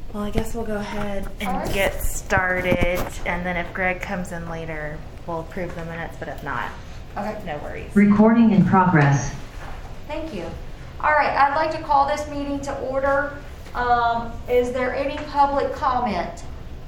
Well, I guess we'll go ahead and Alright. get started, and then if Greg comes in later, we'll approve the minutes, but if not, Okay. no worries. Recording in progress. Thank you. All right, I'd like to call this meeting to order. Is there any public comment?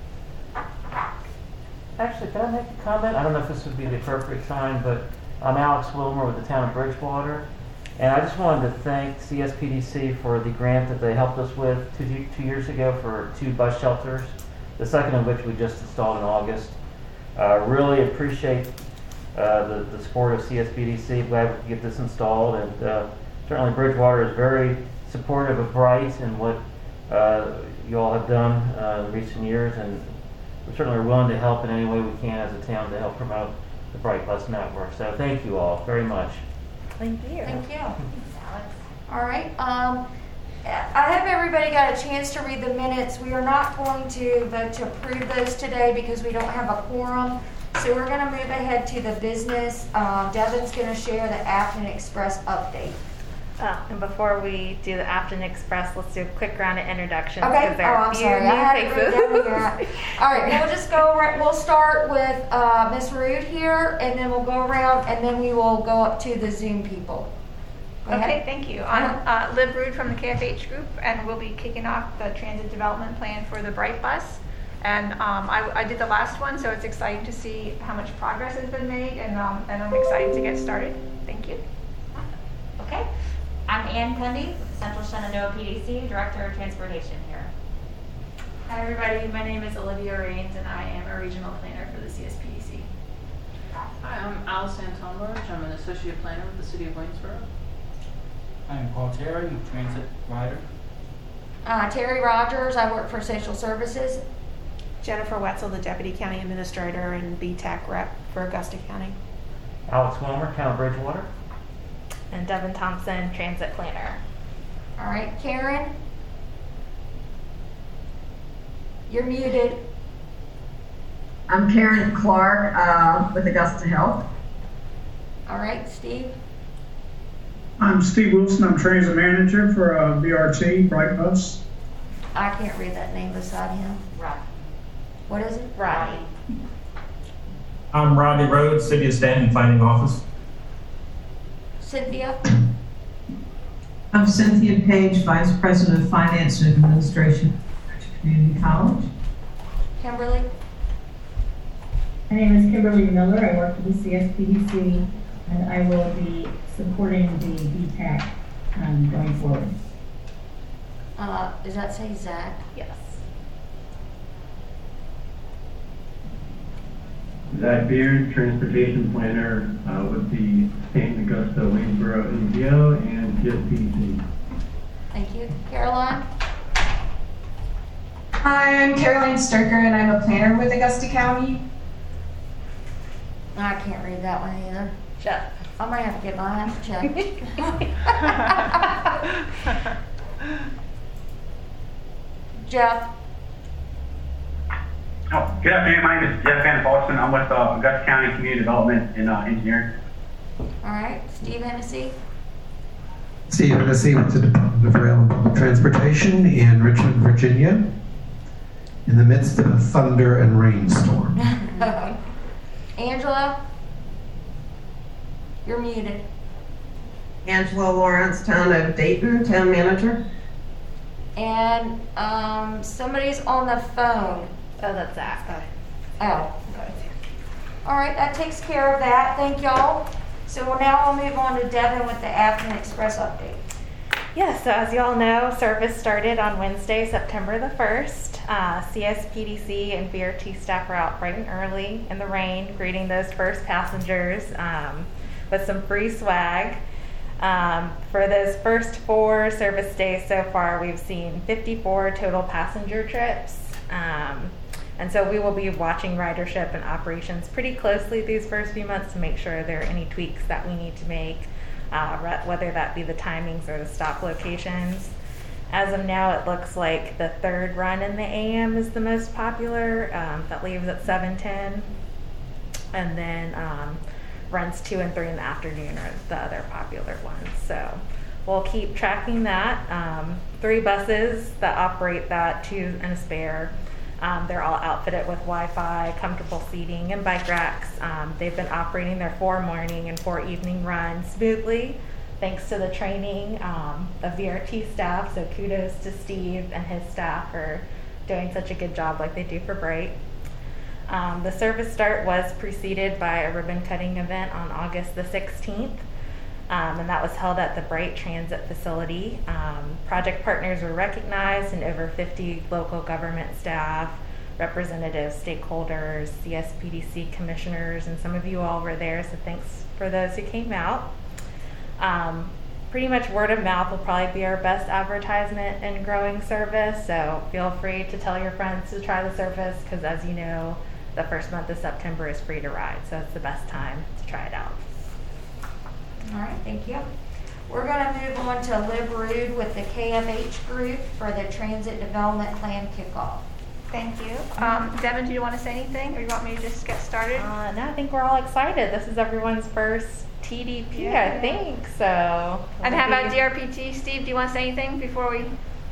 Actually, can I make a comment? I don't know if this would be the appropriate time, but I'm Alex Wilmer with the town of Bridgewater. And I just wanted to thank CSPDC for the grant that they helped us with two years ago for 2 bus shelters, the second of which we just installed in August. Really appreciate the support of CSPDC. Glad we could get this installed, and certainly Bridgewater is very supportive of Bright and what you all have done in recent years, and we certainly are willing to help in any way we can as a town to help promote the Bright Bus Network. So thank you all very much. Thank you. Thank you. All right. I have everybody got a chance to read the minutes. We are not going to vote to approve those today because we don't have a quorum. So we're going to move ahead to the business. Devin's going to share the Afton Express update. And before we do the Afton Express, let's do a quick round of introductions. Okay. Because there are I'm a few sorry. I had new it written down faces. here. All right. We'll just go. We'll start with Miss Rood here, and then we'll go around, and then we will go up to the Zoom people. Go Okay, ahead. thank you. I'm Liv Rood from the KFH Group, and we'll be kicking off the transit development plan for the Bright Bus. And I did the last one, so it's exciting to see how much progress has been made, and I'm excited to get started. Thank you. Okay. I'm Ann Cundy with the Central Shenandoah PDC, Director of Transportation here. Hi everybody, my name is Olivia Rains and I am a Regional Planner for the CSPDC. Hi, I'm Allison Tomberge. I'm an Associate Planner with the City of Waynesboro. I'm Paul Terry, Transit Rider. Terry Rogers. I work for Social Services. Jennifer Wetzel, the Deputy County Administrator and BTAC Rep for Augusta County. Alex Wilmer, Town of Bridgewater. And Devin Thompson, Transit Planner. All right, Karen. You're muted. I'm Karen Clark with Augusta Health. All right, Steve. I'm Steve Wilson. I'm Transit Manager for BRT, Bright Bus. I can't read that name beside him. Right. What is it? Rodney. I'm Rodney Rhodes, City of Stanton Planning Office. Cynthia. I'm Cynthia Page, Vice President of Finance and Administration at Community College. Kimberly. My name is Kimberly Miller. I work for the CSPDC, and I will be supporting the BTAC going forward. Does that say Zach? Yes. Zach Beard, Transportation Planner with the Stanton, Augusta, Waynesboro, NGO, and CSPDC. Thank you. Caroline. Hi, I'm Caroline Sturker, and I'm a planner with Augusta County. I can't read that one either. Jeff. I might have to get my hands checked. Jeff. Oh, good afternoon. My name is Jeff Van Boston. I'm with Augusta County Community Development and Engineering. All right. Steve Hennessy. Steve Hennessy with the Department of Rail and Public Transportation in Richmond, Virginia, in the midst of a thunder and rainstorm. Angela. You're muted. Angela Lawrence, Town of Dayton, Town Manager. And somebody's on the phone. Oh, that's Zach. Oh. All right, that takes care of that. Thank y'all. So now I'll move on to Devin with the Afton Express update. Yeah, so as you all know, service started on Wednesday, September the 1st. CSPDC and BRT staff were out bright and early in the rain, greeting those first passengers with some free swag. For those first 4 service days so far, we've seen 54 total passenger trips. And so we will be watching ridership and operations pretty closely these first few months to make sure there are any tweaks that we need to make, whether that be the timings or the stop locations. As of now, it looks like the 3rd run in the AM is the most popular. That leaves at 7:10. And then runs 2 and 3 in the afternoon are the other popular ones. So we'll keep tracking that. 3 buses that operate that, 2 and a spare. They're all outfitted with Wi-Fi, comfortable seating, and bike racks. They've been operating their 4 morning and 4 evening runs smoothly, thanks to the training of VRT staff. So kudos to Steve and his staff for doing such a good job like they do for Bright. The service start was preceded by a ribbon cutting event on August the 16th. And that was held at the Bright Transit facility. Project partners were recognized, and over 50 local government staff, representatives, stakeholders, CSPDC commissioners, and some of you all were there, so thanks for those who came out. Pretty much word of mouth will probably be our best advertisement in growing service, so feel free to tell your friends to try the service, because as you know, the first month of September is free to ride, so it's the best time to try it out. All right, thank you. We're going to move on to Lib Rude with the KFH group for the Transit Development Plan kickoff. Thank you. Devin, do you want to say anything, or you want me to just get started? No, I think we're all excited. This is everyone's first TDP, I think, so. And how about DRPT? Steve, do you want to say anything before we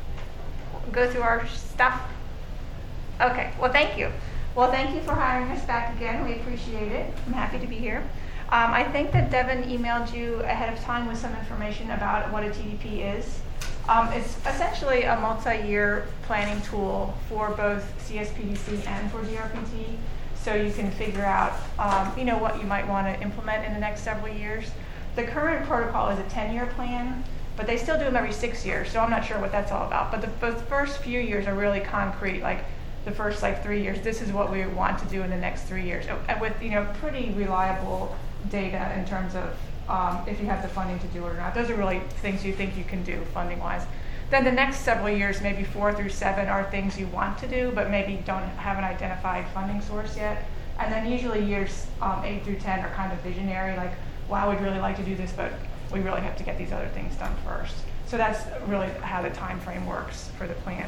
go through our stuff? Okay, well, thank you. Well, thank you for hiring us back again. We appreciate it. I'm happy to be here. I think that Devin emailed you ahead of time with some information about what a TDP is. It's essentially a multi-year planning tool for both CSPDC and for DRPT, so you can figure out what you might want to implement in the next several years. The current protocol is a 10-year plan, but they still do them every 6 years, so I'm not sure what that's all about. But the first few years are really concrete, like the first 3 years. This is what we want to do in the next 3 years, with pretty reliable data in terms of if you have the funding to do it or not. Those are really things you think you can do funding-wise. Then the next several years, maybe 4 through 7, are things you want to do, but maybe don't have an identified funding source yet. And then usually years 8 through 10 are kind of visionary, like, wow, we'd really like to do this, but we really have to get these other things done first. So that's really how the time frame works for the plan.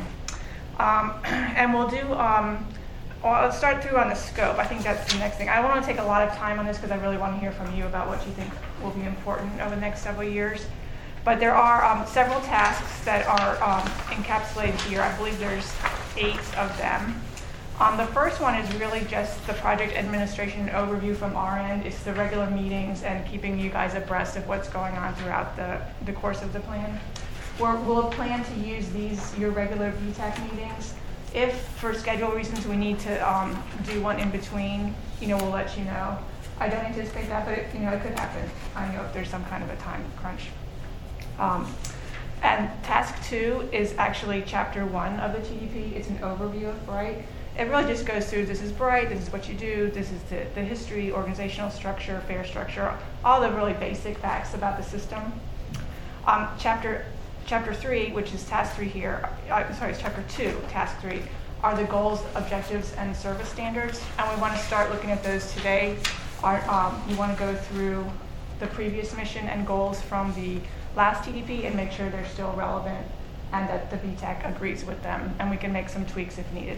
And we'll do, let's start through on the scope. I think that's the next thing. I don't want to take a lot of time on this because I really want to hear from you about what you think will be important over the next several years. But there are several tasks that are encapsulated here. I believe there's 8 of them. The first one is really just the project administration overview from our end. It's the regular meetings and keeping you guys abreast of what's going on throughout the course of the plan. We'll plan to use these, your regular VTAC meetings. If for schedule reasons we need to do one in between, we'll let you know. I don't anticipate that, but it could happen. I know if there's some kind of a time crunch. And task 2 is actually chapter 1 of the TDP. It's an overview of Bright. It really just goes through, this is Bright, this is what you do, this is the history, organizational structure, fare structure, all the really basic facts about the system. Chapter 3, which is task 3 here, it's chapter 2, task 3, are the goals, objectives, and service standards. And we want to start looking at those today. You want to go through the previous mission and goals from the last TDP and make sure they're still relevant and that the VTAC agrees with them, and we can make some tweaks if needed.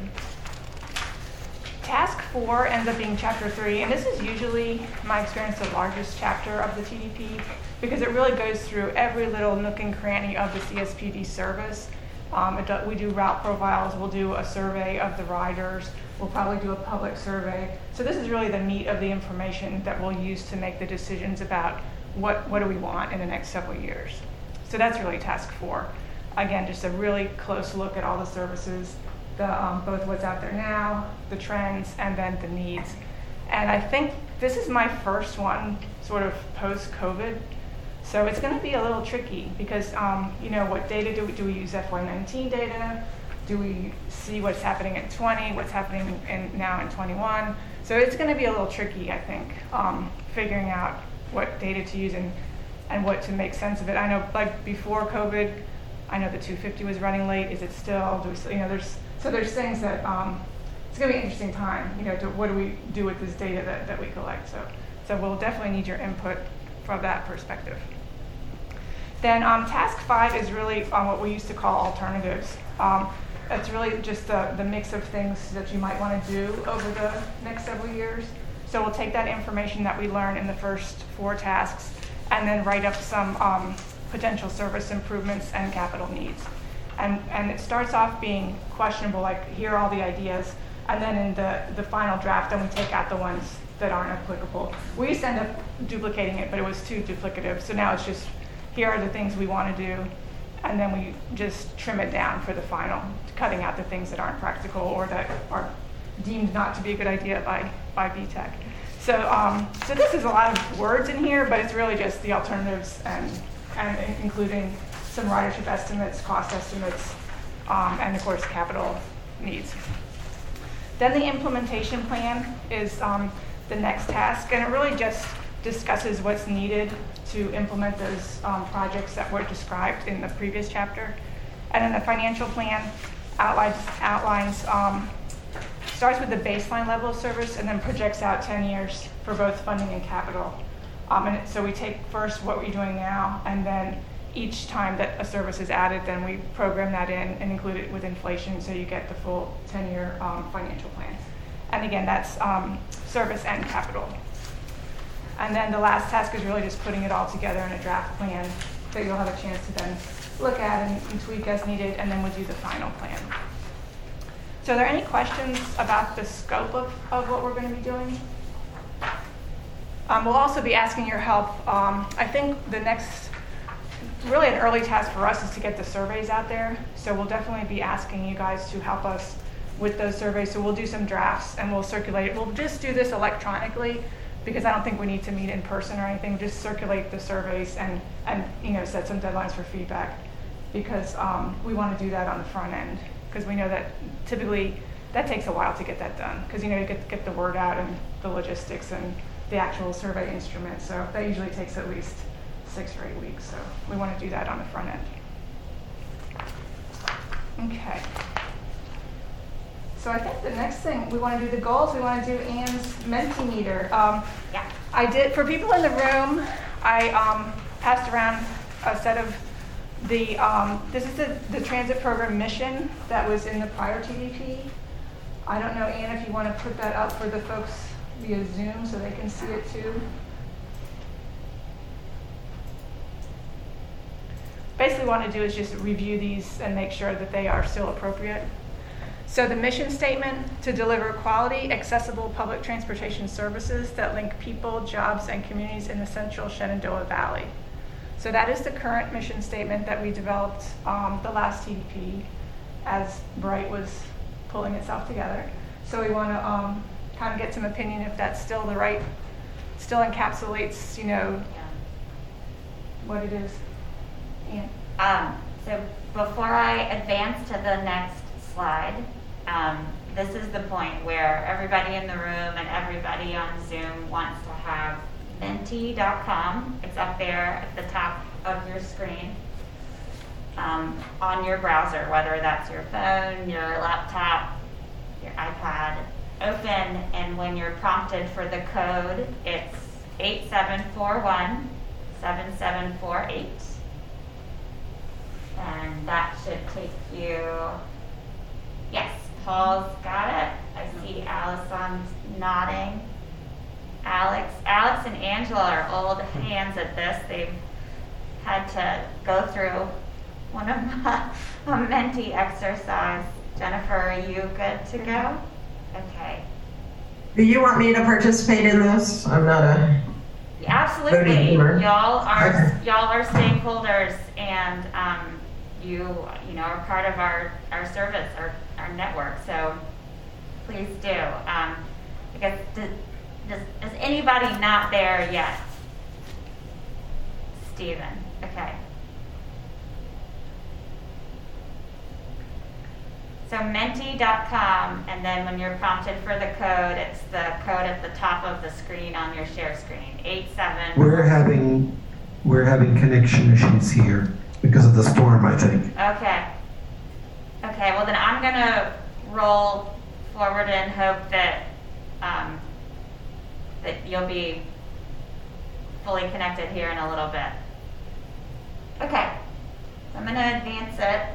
Task 4 ends up being chapter 3, and this is usually, my experience, the largest chapter of the TDP because it really goes through every little nook and cranny of the CSPD service. We do route profiles, we'll do a survey of the riders, we'll probably do a public survey. So this is really the meat of the information that we'll use to make the decisions about what do we want in the next several years. So that's really task 4. Again, just a really close look at all the services, both what's out there now, the trends, and then the needs. And I think this is my first one sort of post-COVID. So it's going to be a little tricky because, what data do we use? FY19 data? Do we see what's happening in 20, what's happening now in 21? So it's going to be a little tricky, I think, figuring out what data to use and what to make sense of it. I know, like before COVID, I know the 250 was running late. Is it still? There's things that it's going to be an interesting time. What do we do with this data that we collect? So we'll definitely need your input from that perspective. Then task 5 is really what we used to call alternatives. It's really just the mix of things that you might want to do over the next several years. So we'll take that information that we learn in the first 4 tasks and then write up some potential service improvements and capital needs. And it starts off being questionable, like here are all the ideas, and then in the final draft, then we take out the ones that aren't applicable. We used to end up duplicating it, but it was too duplicative. So now it's just, here are the things we want to do, and then we just trim it down for the final, cutting out the things that aren't practical or that are deemed not to be a good idea by VTech. So this is a lot of words in here, but it's really just the alternatives and including some ridership estimates, cost estimates, and of course capital needs. Then the implementation plan is the next task, and it really just discusses what's needed to implement those projects that were described in the previous chapter. And then the financial plan outlines starts with the baseline level of service and then projects out 10 years for both funding and capital. And so we take first what we're doing now, and then each time that a service is added, then we program that in and include it with inflation, so you get the full 10-year financial plan. And again, that's service and capital. And then the last task is really just putting it all together in a draft plan that you'll have a chance to then look at and tweak as needed, and then we'll do the final plan. So are there any questions about the scope of what we're going to be doing? We'll also be asking your help. I think the next, really an early task for us is to get the surveys out there. So we'll definitely be asking you guys to help us with those surveys. So we'll do some drafts and we'll circulate it. We'll just do this electronically because I don't think we need to meet in person or anything. Just circulate the surveys and set some deadlines for feedback, because we want to do that on the front end, because we know that typically that takes a while to get that done, because you get the word out and the logistics and the actual survey instrument. So that usually takes at least 6 or 8 weeks. So we want to do that on the front end. Okay. So I think the next thing we want to do, the goals, we want to do Anne's Mentimeter. I did, for people in the room, I passed around a set of the, this is the transit program mission that was in the prior TDP. I don't know, Anne, if you want to put that up for the folks via Zoom so they can see it too. Basically what I want to do is just review these and make sure that they are still appropriate. So the mission statement: to deliver quality, accessible public transportation services that link people, jobs, and communities in the central Shenandoah Valley. So that is the current mission statement that we developed the last TDP as Bright was pulling itself together. So we want to kind of get some opinion if that's still the right, still encapsulates, what it is. Yeah. So before I advance to the next slide, this is the point where everybody in the room and everybody on Zoom wants to have menti.com. It's up there at the top of your screen on your browser, whether that's your phone, your laptop, your iPad, open, and when you're prompted for the code, it's 8741-7748. And that should take you, yes, Paul's got it. I see Allison's nodding. Alex and Angela are old hands at this. They've had to go through one of a Menti exercise. Jennifer, are you good to go? Okay. Do you want me to participate in this? I'm not a absolutely. voting Y'all are stakeholders, and you are part of our service, our network. So please do. Because is anybody not there yet? Stephen. Okay. So menti.com, and then when you're prompted for the code, it's the code at the top of the screen on your share screen. 87. We're having connection issues here because of the storm, I think. Okay. Okay. Well, then I'm gonna roll forward and hope that that you'll be fully connected here in a little bit. Okay. So I'm gonna advance it.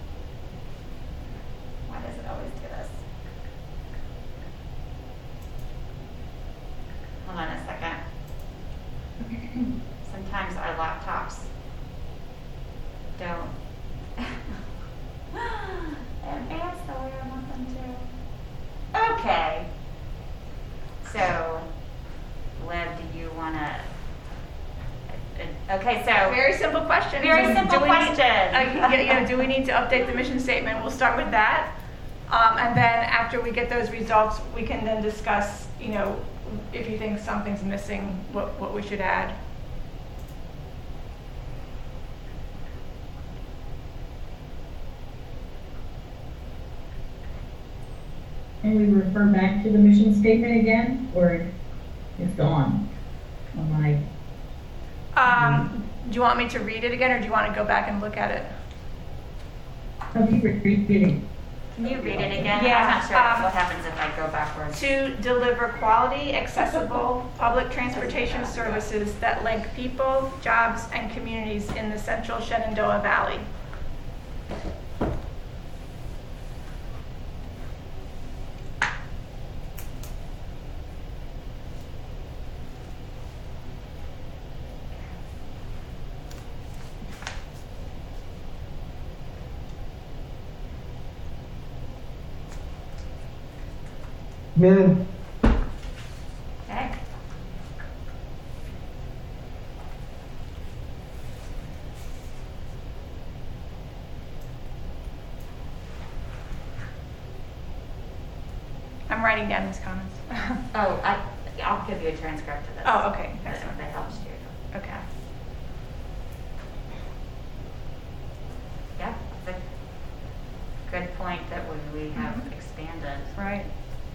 Why does it always do this? Hold on a second. Sometimes our laptops Okay, so. Very simple question. Very simple question. Do we need to update the mission statement? We'll start with that. And then after we get those results, we can then discuss, if you think something's missing, what we should add. Can we refer back to the mission statement again, or it's gone on my? Do you want me to read it again, or do you want to go back and look at it? No, you read it. Can you read it again? Yeah, I'm not sure what happens if I go backwards. To deliver quality, accessible public transportation services that link people, jobs, and communities in the central Shenandoah Valley. Minute. Okay. I'm writing down these comments. Oh, I'll give you a transcript of this. Oh, okay. That helps you. Okay. Yeah, that's a good point that we have expanded. Right.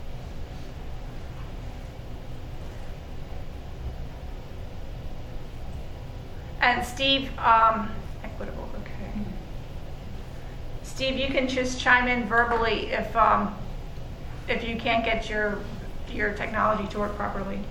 And Steve, equitable, okay. Steve, you can just chime in verbally if you can't get your technology to work properly.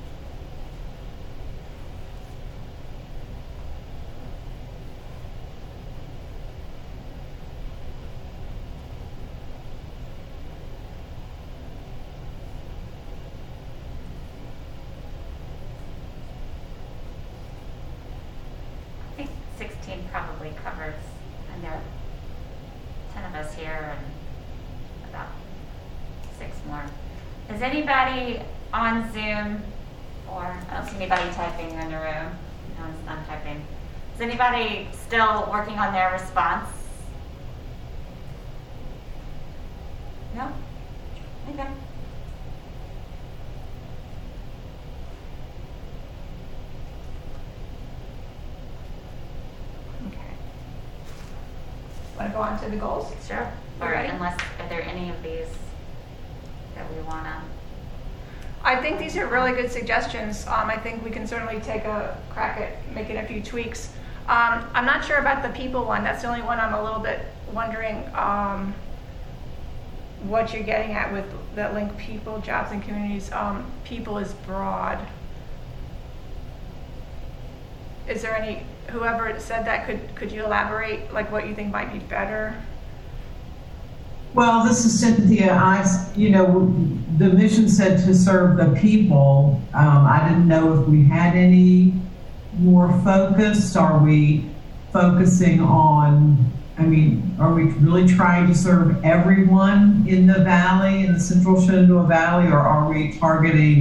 I think 16 probably covers, and there are 10 of us here and about 6 more. Is anybody on Zoom, or I don't see anybody typing in the room? No one's not typing. Is anybody still working on their response? No? Okay. Want to go on to the goals? Sure. Or unless, are there any of these that we want to? I think these are really good suggestions. I think we can certainly take a crack at making a few tweaks. I'm not sure about the people one. That's the only one I'm a little bit wondering what you're getting at with that link people, jobs, and communities. People is broad. Is there any, whoever said that, could you elaborate, like what you think might be better? Well, this is Cynthia. The mission said to serve the people. I didn't know if we had any more focused. Are we focusing on, are we really trying to serve everyone in the valley, in the central Shenandoah Valley, or are we targeting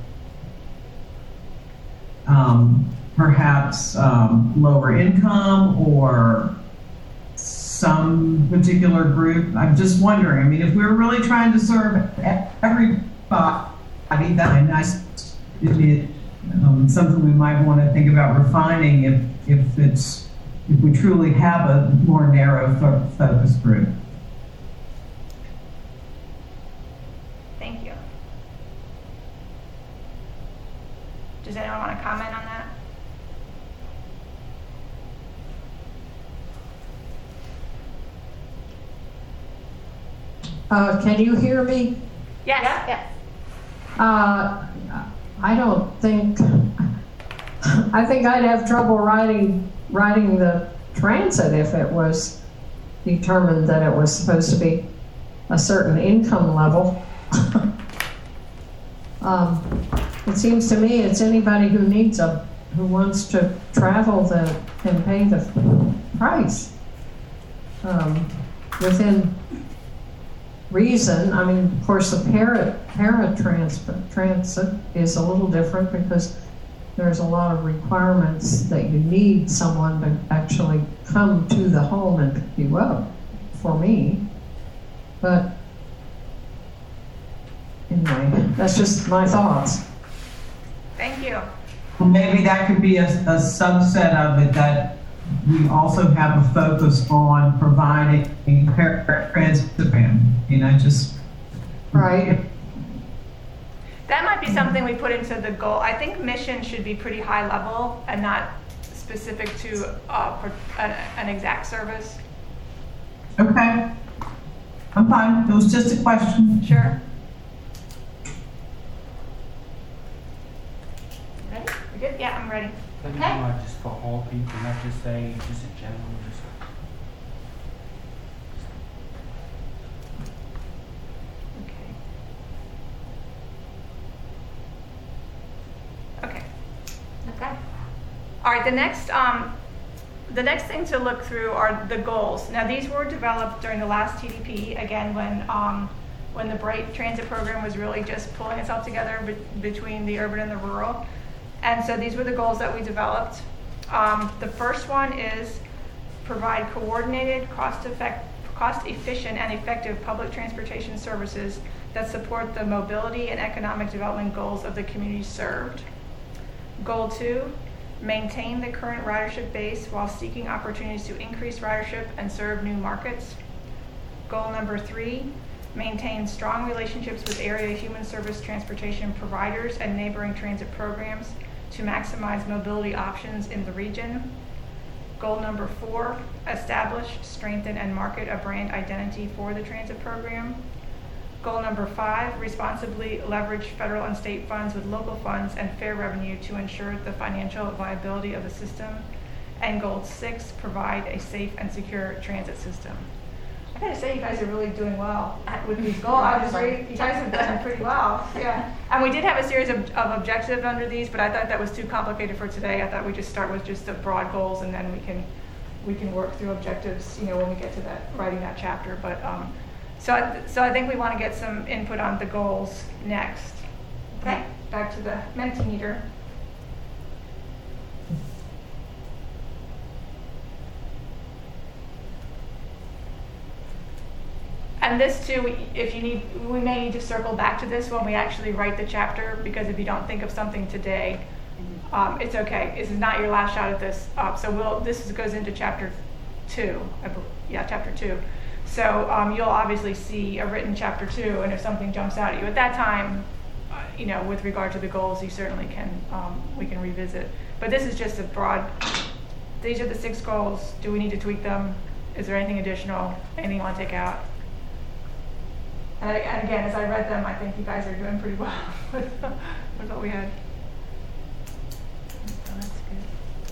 perhaps lower income or some particular group? I'm just wondering. If we're really trying to serve everybody, that'd be nice. Something we might want to think about refining if we truly have a more narrow focus group. Thank you. Does anyone want to comment on that? Can you hear me? Yes. Yes. I don't think, I think I'd have trouble riding the transit if it was determined that it was supposed to be a certain income level. It seems to me it's anybody who wants to travel that can pay the price within reason. Of course, the paratransit is a little different because there's a lot of requirements that you need someone to actually come to the home and pick you up for me. But anyway, that's just my thoughts. Thank you. Well, maybe that could be a subset of it, that we also have a focus on providing transit, just. Right. That might be something we put into the goal. I think mission should be pretty high level and not specific to an exact service. Okay. I'm fine. It was just a question. Sure. Ready? You good? Yeah, I'm ready. But you want just for all people, not just say just in general. Just Okay. All right, the next thing to look through are the goals. Now, these were developed during the last TDP, again, when the Bright Transit program was really just pulling itself together between the urban and the rural. And so these were the goals that we developed. The first one is provide coordinated, cost-efficient, and effective public transportation services that support the mobility and economic development goals of the communities served. Goal 2, maintain the current ridership base while seeking opportunities to increase ridership and serve new markets. Goal number 3, maintain strong relationships with area human service transportation providers and neighboring transit programs to maximize mobility options in the region. Goal number 4, establish, strengthen, and market a brand identity for the transit program. Goal number 5, responsibly leverage federal and state funds with local funds and fair revenue to ensure the financial viability of the system. And goal 6, provide a safe and secure transit system. I gotta say, you guys are really doing well with these goals. You guys have done pretty well. Yeah. And we did have a series of objectives under these, but I thought that was too complicated for today. I thought we'd just start with just the broad goals, and then we can work through objectives, when we get to that writing that chapter. But so I think we want to get some input on the goals next. Okay. Back to the Mentimeter. And this too, we may need to circle back to this when we actually write the chapter, because if you don't think of something today, it's okay. This is not your last shot at this. This goes into chapter 2. Chapter 2. So you'll obviously see a written chapter 2, and if something jumps out at you at that time, with regard to the goals, you certainly can, we can revisit. But this is just a broad, these are the 6 goals. Do we need to tweak them? Is there anything additional? Anything you want to take out? And again, as I read them, I think you guys are doing pretty well with what we had. So that's good.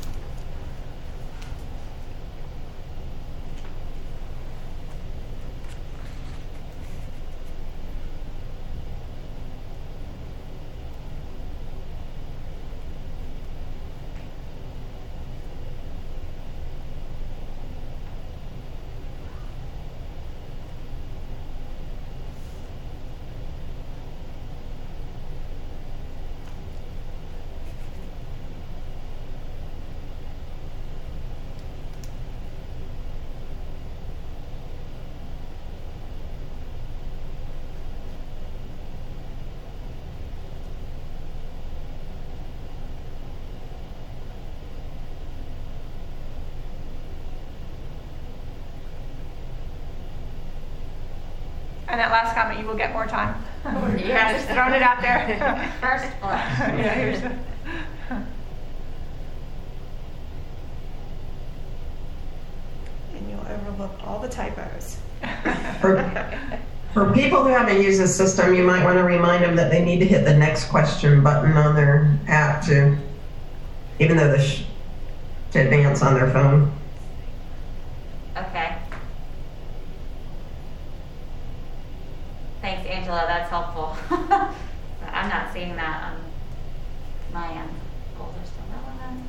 And that last comment, you will get more time. Yeah, just throwing it out there. First one. Yeah, here's the. And you'll overlook all the typos. For people who haven't used this system, you might want to remind them that they need to hit the next question button on their app even though to advance on their phone. Okay. Thanks, Angela. That's helpful. I'm not seeing that on my end. Goals are still relevant.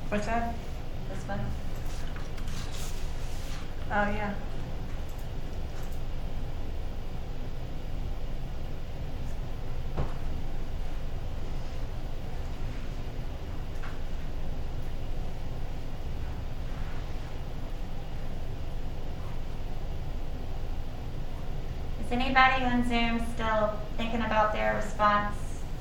What's that? This one? Oh, yeah. Is anybody on Zoom still thinking about their response?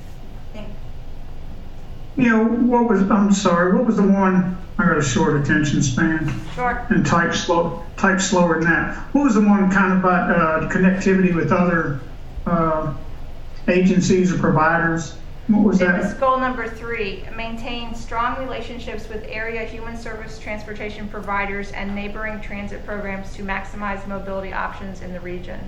What was the one, I got a short attention span. Sure. And type slower than that. What was the one kind of about connectivity with other agencies or providers? What was It that? was goal number 3, maintain strong relationships with area human service transportation providers and neighboring transit programs to maximize mobility options in the region.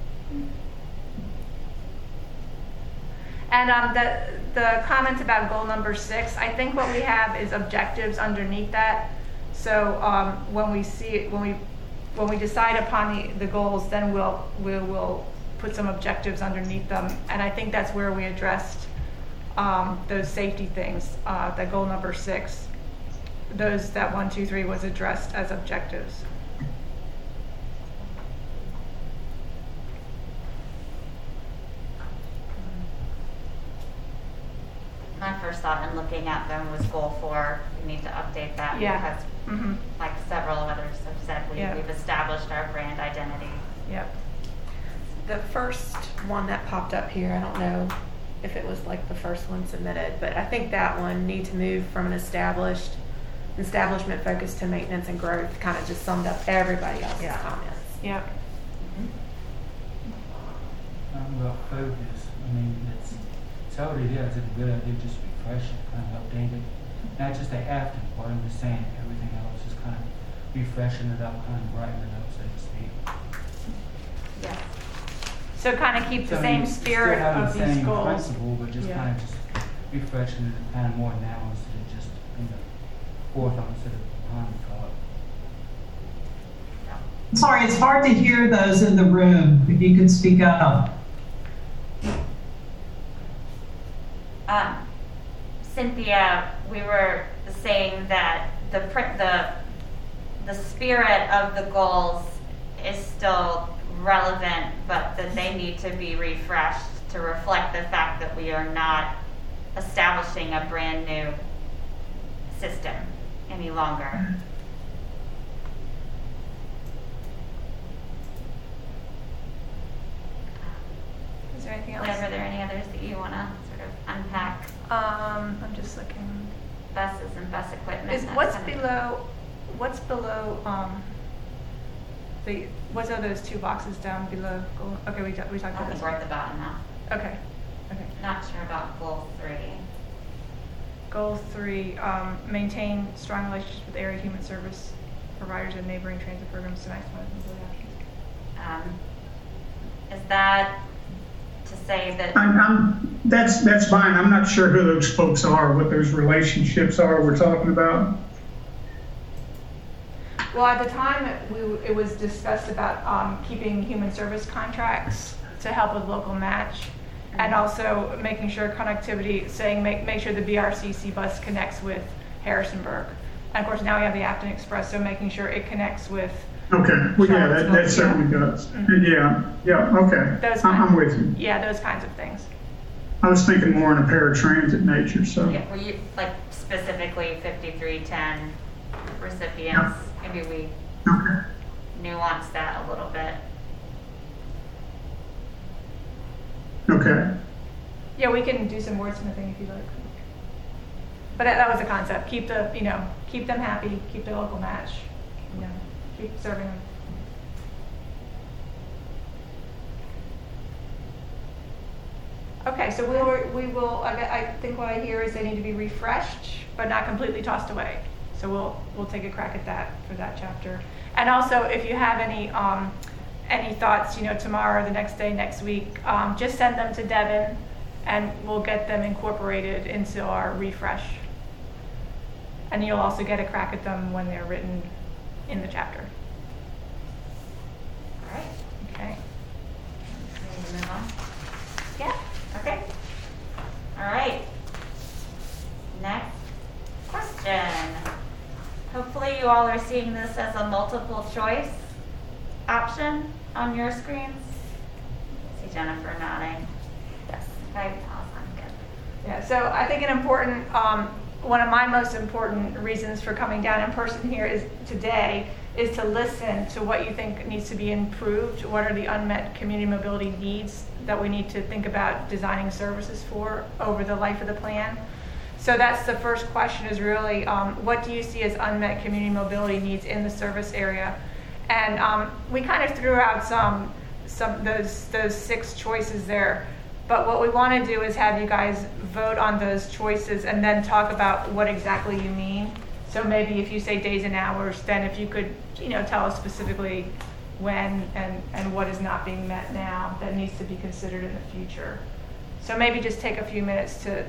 And the comment about goal number 6, I think what we have is objectives underneath that. So when we decide upon the goals, then we'll put some objectives underneath them. And I think that's where we addressed those safety things. That goal number 6, that 1, 2, 3 was addressed as objectives. My first thought in looking at them was goal 4. We need to update that because, like several others have said, we've established our brand identity. Yep. The first one that popped up here, I don't know if it was like the first one submitted, but I think that one need to move from an establishment focus to maintenance and growth. Kind of just summed up everybody else's comments. Yep. Well, focus. I mean, it's already there. It's a good idea. Just refresh it, kind of update it. Not just the after part. I'm just saying everything else is kind of refreshing it up, kind of brightening it up, so to speak. Yeah. So kind of keep the same spirit of these same goals. Principle, but just kind of just refreshing it kind of more now instead of just forethought instead of behind thought. Sorry, it's hard to hear those in the room. If you could speak up. Cynthia, we were saying that the spirit of the goals is still relevant, but that they need to be refreshed to reflect the fact that we are not establishing a brand new system any longer. Is there anything else? Are there any others that you want to sort of unpack? I'm just looking. Buses and bus equipment. What's below what are those 2 boxes down below goal? Okay, we talked about I this. think we're at the bottom now. Okay. Not sure about goal 3. Goal 3, maintain strong relationships with area human service providers and neighboring transit programs to maximize mobility options. Is that to say that? That's fine. I'm not sure who those folks are, what those relationships are we're talking about. Well, at the time, it was discussed about keeping human service contracts to help with local match, and also making sure connectivity, saying make sure the BRCC bus connects with Harrisonburg. And of course, now we have the Afton Express, so making sure it connects with. Okay, well, yeah, that certainly does. Yeah, okay. I'm with you. Yeah, those kinds of things. I was thinking more in a paratransit nature, so. Yeah, were you like specifically 5310 recipients? Maybe we nuance that a little bit. Okay. Yeah, we can do some wordsmithing if you like. But that was the concept. Keep them happy, keep the local match, keep serving them. Okay, so we will. I think what I hear is they need to be refreshed, but not completely tossed away. So we'll take a crack at that for that chapter. And also, if you have any thoughts, tomorrow or the next day, next week, just send them to Devin, and we'll get them incorporated into our refresh. And you'll also get a crack at them when they're written in the chapter. All right. Okay. Ready to move on? Yeah. Okay. All right. Next question. you all are seeing this as a multiple choice option on your screens. I see Jennifer nodding. Yes. Okay, awesome, good. Yeah, so I think an important, one of my most important reasons for coming down in person here is today is to listen to what you think needs to be improved. What are the unmet community mobility needs that we need to think about designing services for over the life of the plan? So that's the first question, is really what do you see as unmet community mobility needs in the service area? And we kind of threw out some those 6 choices there. But what we want to do is have you guys vote on those choices and then talk about what exactly you mean. So maybe if you say days and hours, then if you could, tell us specifically when and what is not being met now that needs to be considered in the future. So maybe just take a few minutes to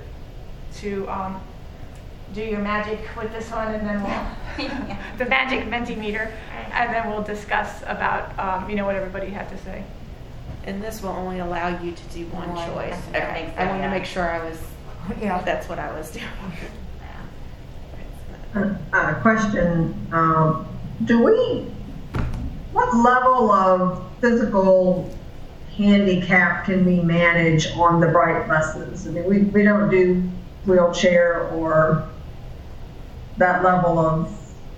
do your magic with this one, and then we'll the magic Mentimeter, and then we'll discuss about what everybody had to say. And this will only allow you to do one choice. I Okay. think so, I wanted yeah. to make sure I was, that's what I was doing. Question, what level of physical handicap can we manage on the Bright buses? I mean, we don't do wheelchair or that level of.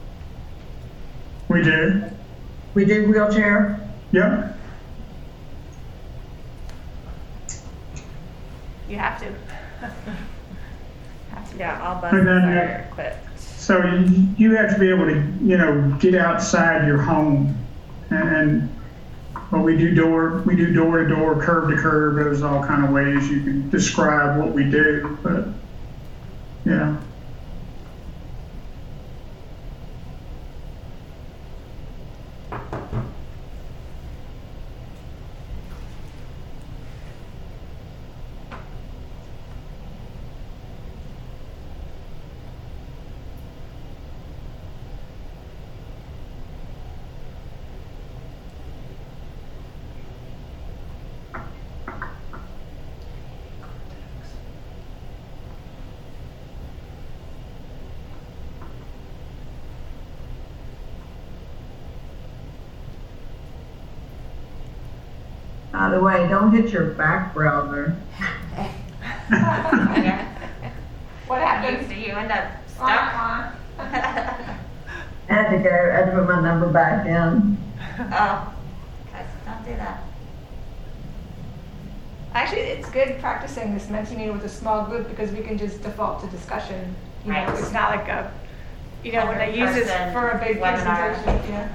We do. We do wheelchair? Yep. You have to. Yeah, all buses And then, are equipped. So you have to be able to, get outside your home, and well, we do door to door, curb to curb. There's all kind of ways you can describe what we do, but yeah. By the way, don't hit your back browser. What happens? Do you end up stuck? I had to put my number back in. Oh, okay, so don't do that. Actually, it's good practicing this Mentimeter with a small group because we can just default to discussion. Right. It's not like a, when they use this for a big webinar. presentation. Yeah.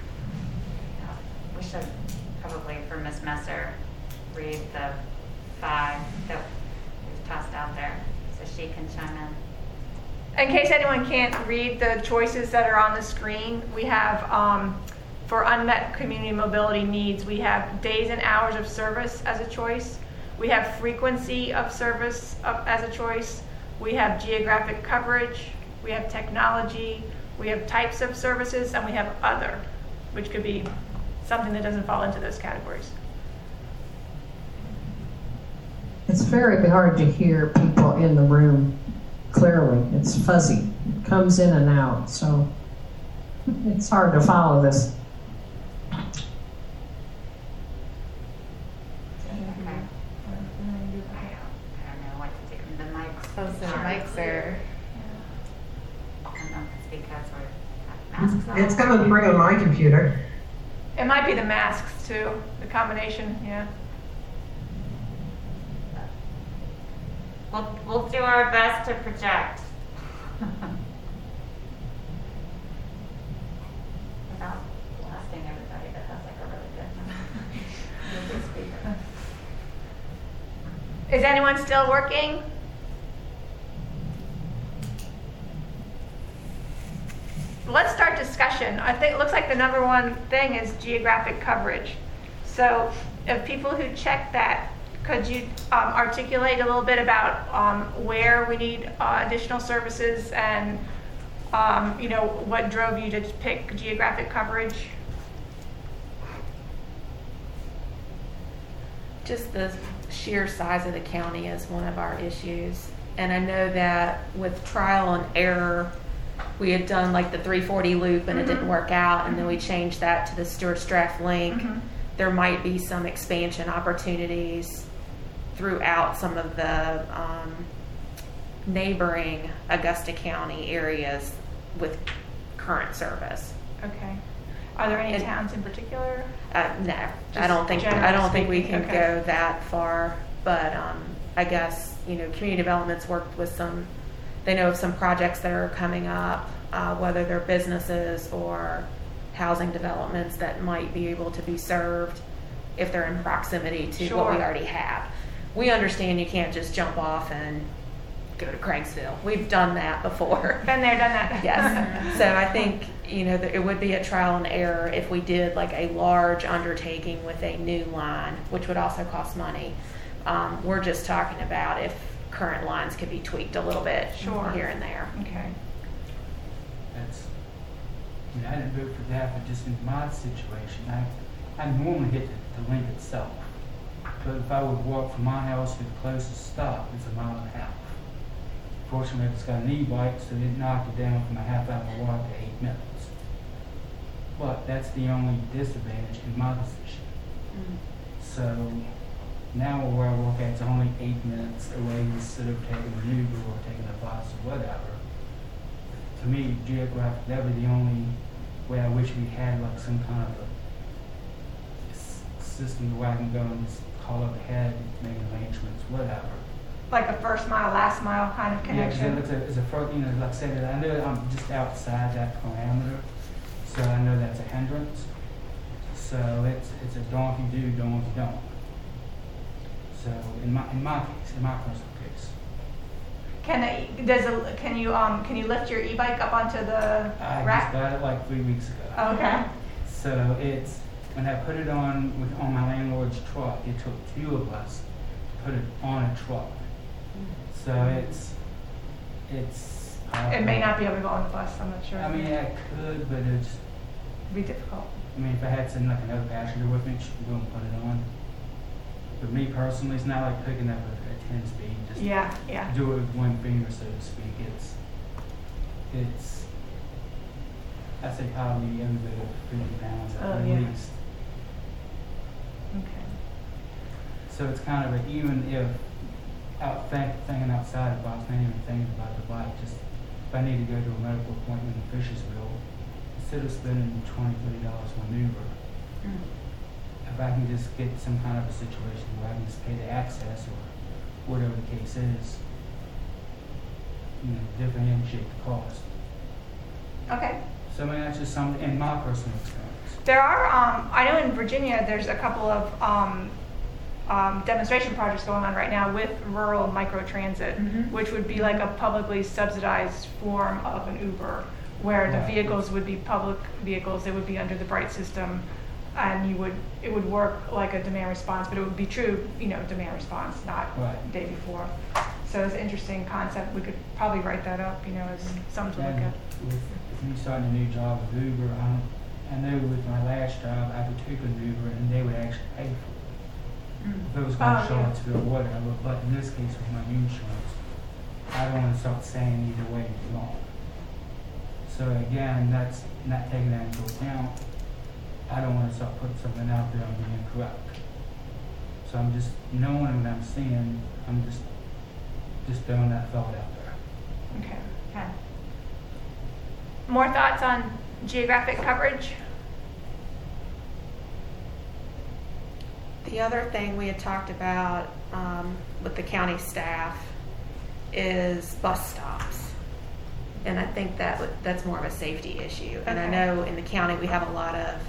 We should probably, for Ms. Messer, read the 5 that we've tossed out there so she can chime in. In case anyone can't read the choices that are on the screen, we have, for unmet community mobility needs, we have days and hours of service as a choice. We have frequency of service as a choice. We have geographic coverage. We have technology. We have types of services, and we have other, which could be something that doesn't fall into those categories. It's very hard to hear people in the room clearly. It's fuzzy. It comes in and out, so it's hard to follow this. The mics are. I don't know if it's because we're masks on. It's coming through on my computer. It might be the masks too, the combination, yeah. We'll do our best to project. Without blasting everybody that has like a really good speaker. Is anyone still working? Let's start discussion. I think it looks like the number one thing is geographic coverage. So if people who check that, could you articulate a little bit about where we need additional services and what drove you to pick geographic coverage? Just the sheer size of the county is one of our issues. And I know that with trial and error, we had done like the 340 loop and it didn't work out, and then we changed that to the Stuart Strath Link. There might be some expansion opportunities throughout some of the neighboring Augusta County areas with current service. Okay. Are there any towns in particular? No, I don't think we can go that far. But I guess community development's worked with some. They know of some projects that are coming up, whether they're businesses or housing developments that might be able to be served if they're in proximity to what we already have. We understand you can't just jump off and go to Craigsville. We've done that before. Been there, done that. Yes. So I think, that it would be a trial and error if we did like a large undertaking with a new line, which would also cost money. We're just talking about if current lines could be tweaked a little bit here and there. Okay. I didn't vote for that, but just in my situation, I normally hit the link itself. But if I would walk from my house to the closest stop, it's 1.5 miles. Fortunately, it's got an e-bike, so it knocked it down from a half-hour walk to 8 minutes. But that's the only disadvantage in my position. So now where I work at, it's only 8 minutes away instead of taking an Uber or taking a bus or whatever. To me, geographically, that would be the only way I wish we had like some kind of a system where I can go and just call up ahead, make arrangements, whatever. Like a first mile, last mile kind of connection. Yeah, because it's a first, like I said, I know I'm just outside that parameter, so I know that's a hindrance. So it's a don't if you do, don't if you don't. So in my case, in my personal case. Can you lift your e-bike up onto the rack? I just got it like 3 weeks ago. Oh, okay. So it's when I put it on my landlord's truck, it took 2 of us to put it on a truck. So it's. It may not be able to go on the bus. I'm not sure. I mean, I could, but it'd be difficult. I mean, if I had something like another passenger with me, she could go and put it on. But me personally, it's not like picking up a 10 speed. Just do it with one finger, so to speak. It's. I say probably every bit of 50 pounds at least. Okay. So it's kind of even if thinking outside the box, not even thinking about the bike, just if I need to go to a medical appointment in Fishersville, instead of spending $20, $30 on Uber, if I can just get some kind of a situation where I can just pay the access or whatever the case is, differentiate the cost. Okay. So I mean, that's just something in my personal experience. There are, I know in Virginia, there's a couple of demonstration projects going on right now with rural microtransit, which would be like a publicly subsidized form of an Uber, where the vehicles would be public vehicles. They would be under the Bright system, and it would work like a demand response, but it would be true, demand response, not day before. So it's an interesting concept. We could probably write that up, as something to look at. If you start a new job with Uber, I know with my last job, I took an Uber and they would actually pay for it. If it was going to Charlottesville or whatever, but in this case with my insurance, I don't want to start saying either way it's wrong. So again, that's not taking that into account. I don't want to start putting something out there and be incorrect. So I'm just knowing what I'm seeing, I'm just throwing that thought out there. Okay. More thoughts on geographic coverage? The other thing we had talked about with the county staff is bus stops. And I think that's more of a safety issue. And I know in the county we have a lot of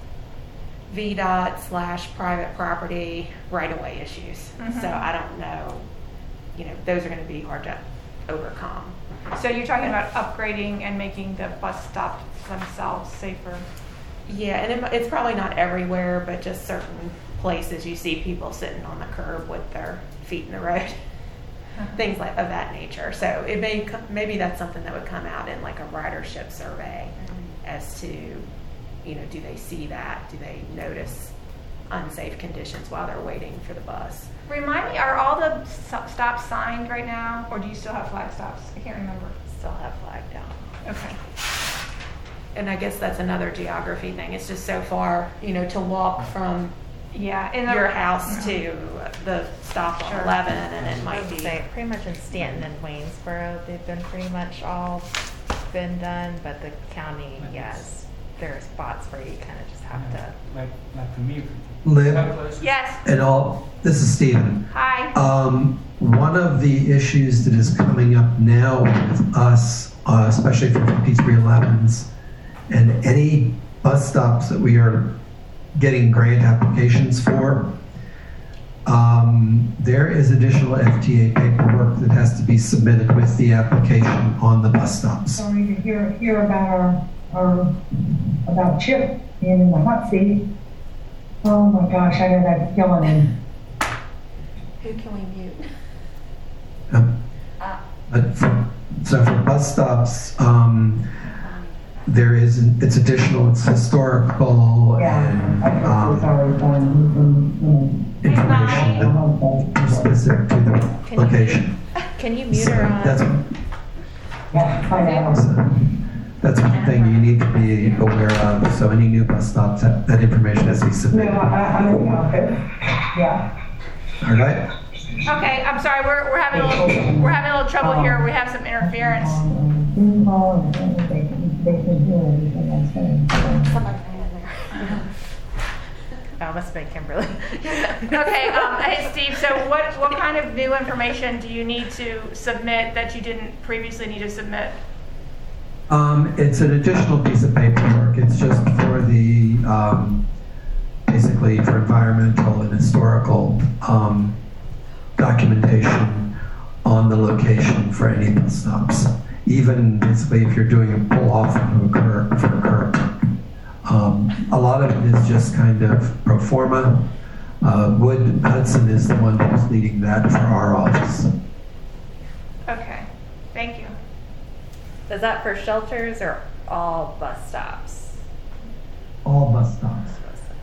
VDOT/private property right-of-way issues. So I don't know, those are going to be hard to overcome. So you're talking about upgrading and making the bus stops themselves safer? Yeah, and it's probably not everywhere, but just certain places you see people sitting on the curb with their feet in the road, things of that nature. So it maybe that's something that would come out in like a ridership survey as to, do they see that? Do they notice unsafe conditions while they're waiting for the bus? Remind me, are all the stops signed right now, or do you still have flag stops? I can't remember. Still have flag down. Okay. And I guess that's another geography thing. It's just so far, to walk from Yeah, your house to the stop on 11, and it might be. Say, pretty much in Stanton and Waynesboro, they've been pretty much all been done, but the county, yes, there are spots where you kind of just have to. Like for me, Liv, Yes. this is Stephen. Hi. One of the issues that is coming up now with us, especially for 5311s, and any bus stops that we are getting grant applications for, there is additional FTA paperwork that has to be submitted with the application on the bus stops. Sorry to hear about about Chip being in the hot seat. Oh my gosh, I know that killing him. Who can we mute? So for bus stops, it's additional, it's historical and information that's specific to the location. Can you mute her on? That's one thing you need to be aware of. So any new bus stops, that information has to be submitted. No, I'm in the office. Yeah. All right. Okay, I'm sorry. We're having a little trouble here. We have some interference. Oh, must have been Kimberly. Okay, hey Steve, so what kind of new information do you need to submit that you didn't previously need to submit? It's an additional piece of paperwork. It's just for the, basically for environmental and historical documentation on the location for any bus stops. Even basically if you're doing a pull off into a curb for a curb. A lot of it is just kind of pro forma. Wood Hudson is the one who's leading that for our office. Okay, thank you. Is that for shelters or all bus stops? All bus stops.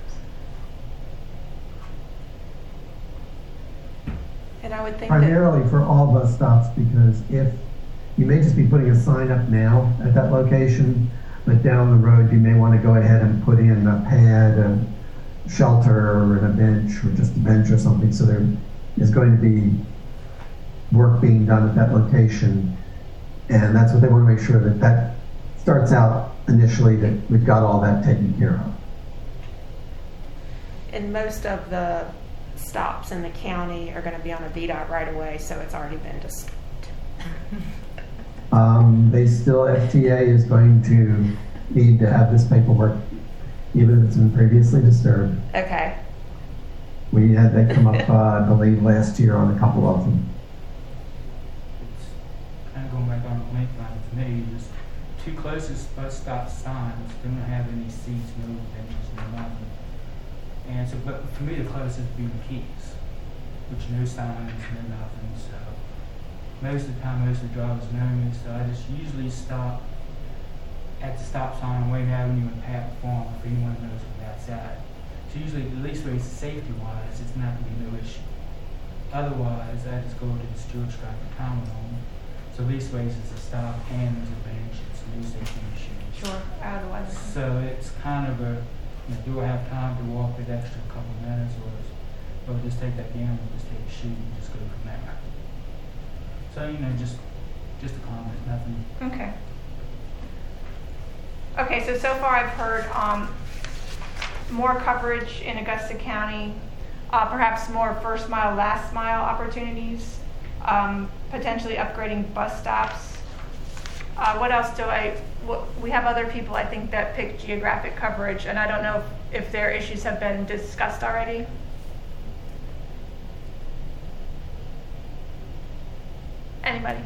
And I would think Primarily for all bus stops, because if you may just be putting a sign up now at that location, but down the road you may want to go ahead and put in a pad, a shelter, or a bench, or just a bench or something. So there is going to be work being done at that location, and that's what they want to make sure that starts out initially, that we've got all that taken care of. And most of the stops in the county are going to be on a VDOT right away, so it's already been just. FTA is going to need to have this paperwork, even if it's been previously disturbed. Okay. We had that come up, I believe, last year on a couple of them. Kind of going back on the link line for me, just two closest bus stop signs don't have any seats, no benches, no nothing. And so, but for me, the closest would be McKees, which no signs, no nothing. So most of the time, most of the drivers know me, so I just usually stop at the stop sign on Wayne Avenue and Pat Farm if anyone knows where that's at. So usually, at least where it's safety-wise, it's not going to be no issue. Otherwise, I just go to the Stewart Strike Common Home. So least ways is a stop and there's a bench. It's no safety issue. Sure, otherwise. So it's kind of a, do I have time to walk that extra couple minutes, or just take that gamble, just take a shoot and just go from there. So, just a comment, nothing. Okay. Okay, so far I've heard more coverage in Augusta County, perhaps more first mile, last mile opportunities, potentially upgrading bus stops. What else we have other people, I think, that pick geographic coverage, and I don't know if their issues have been discussed already. Anybody?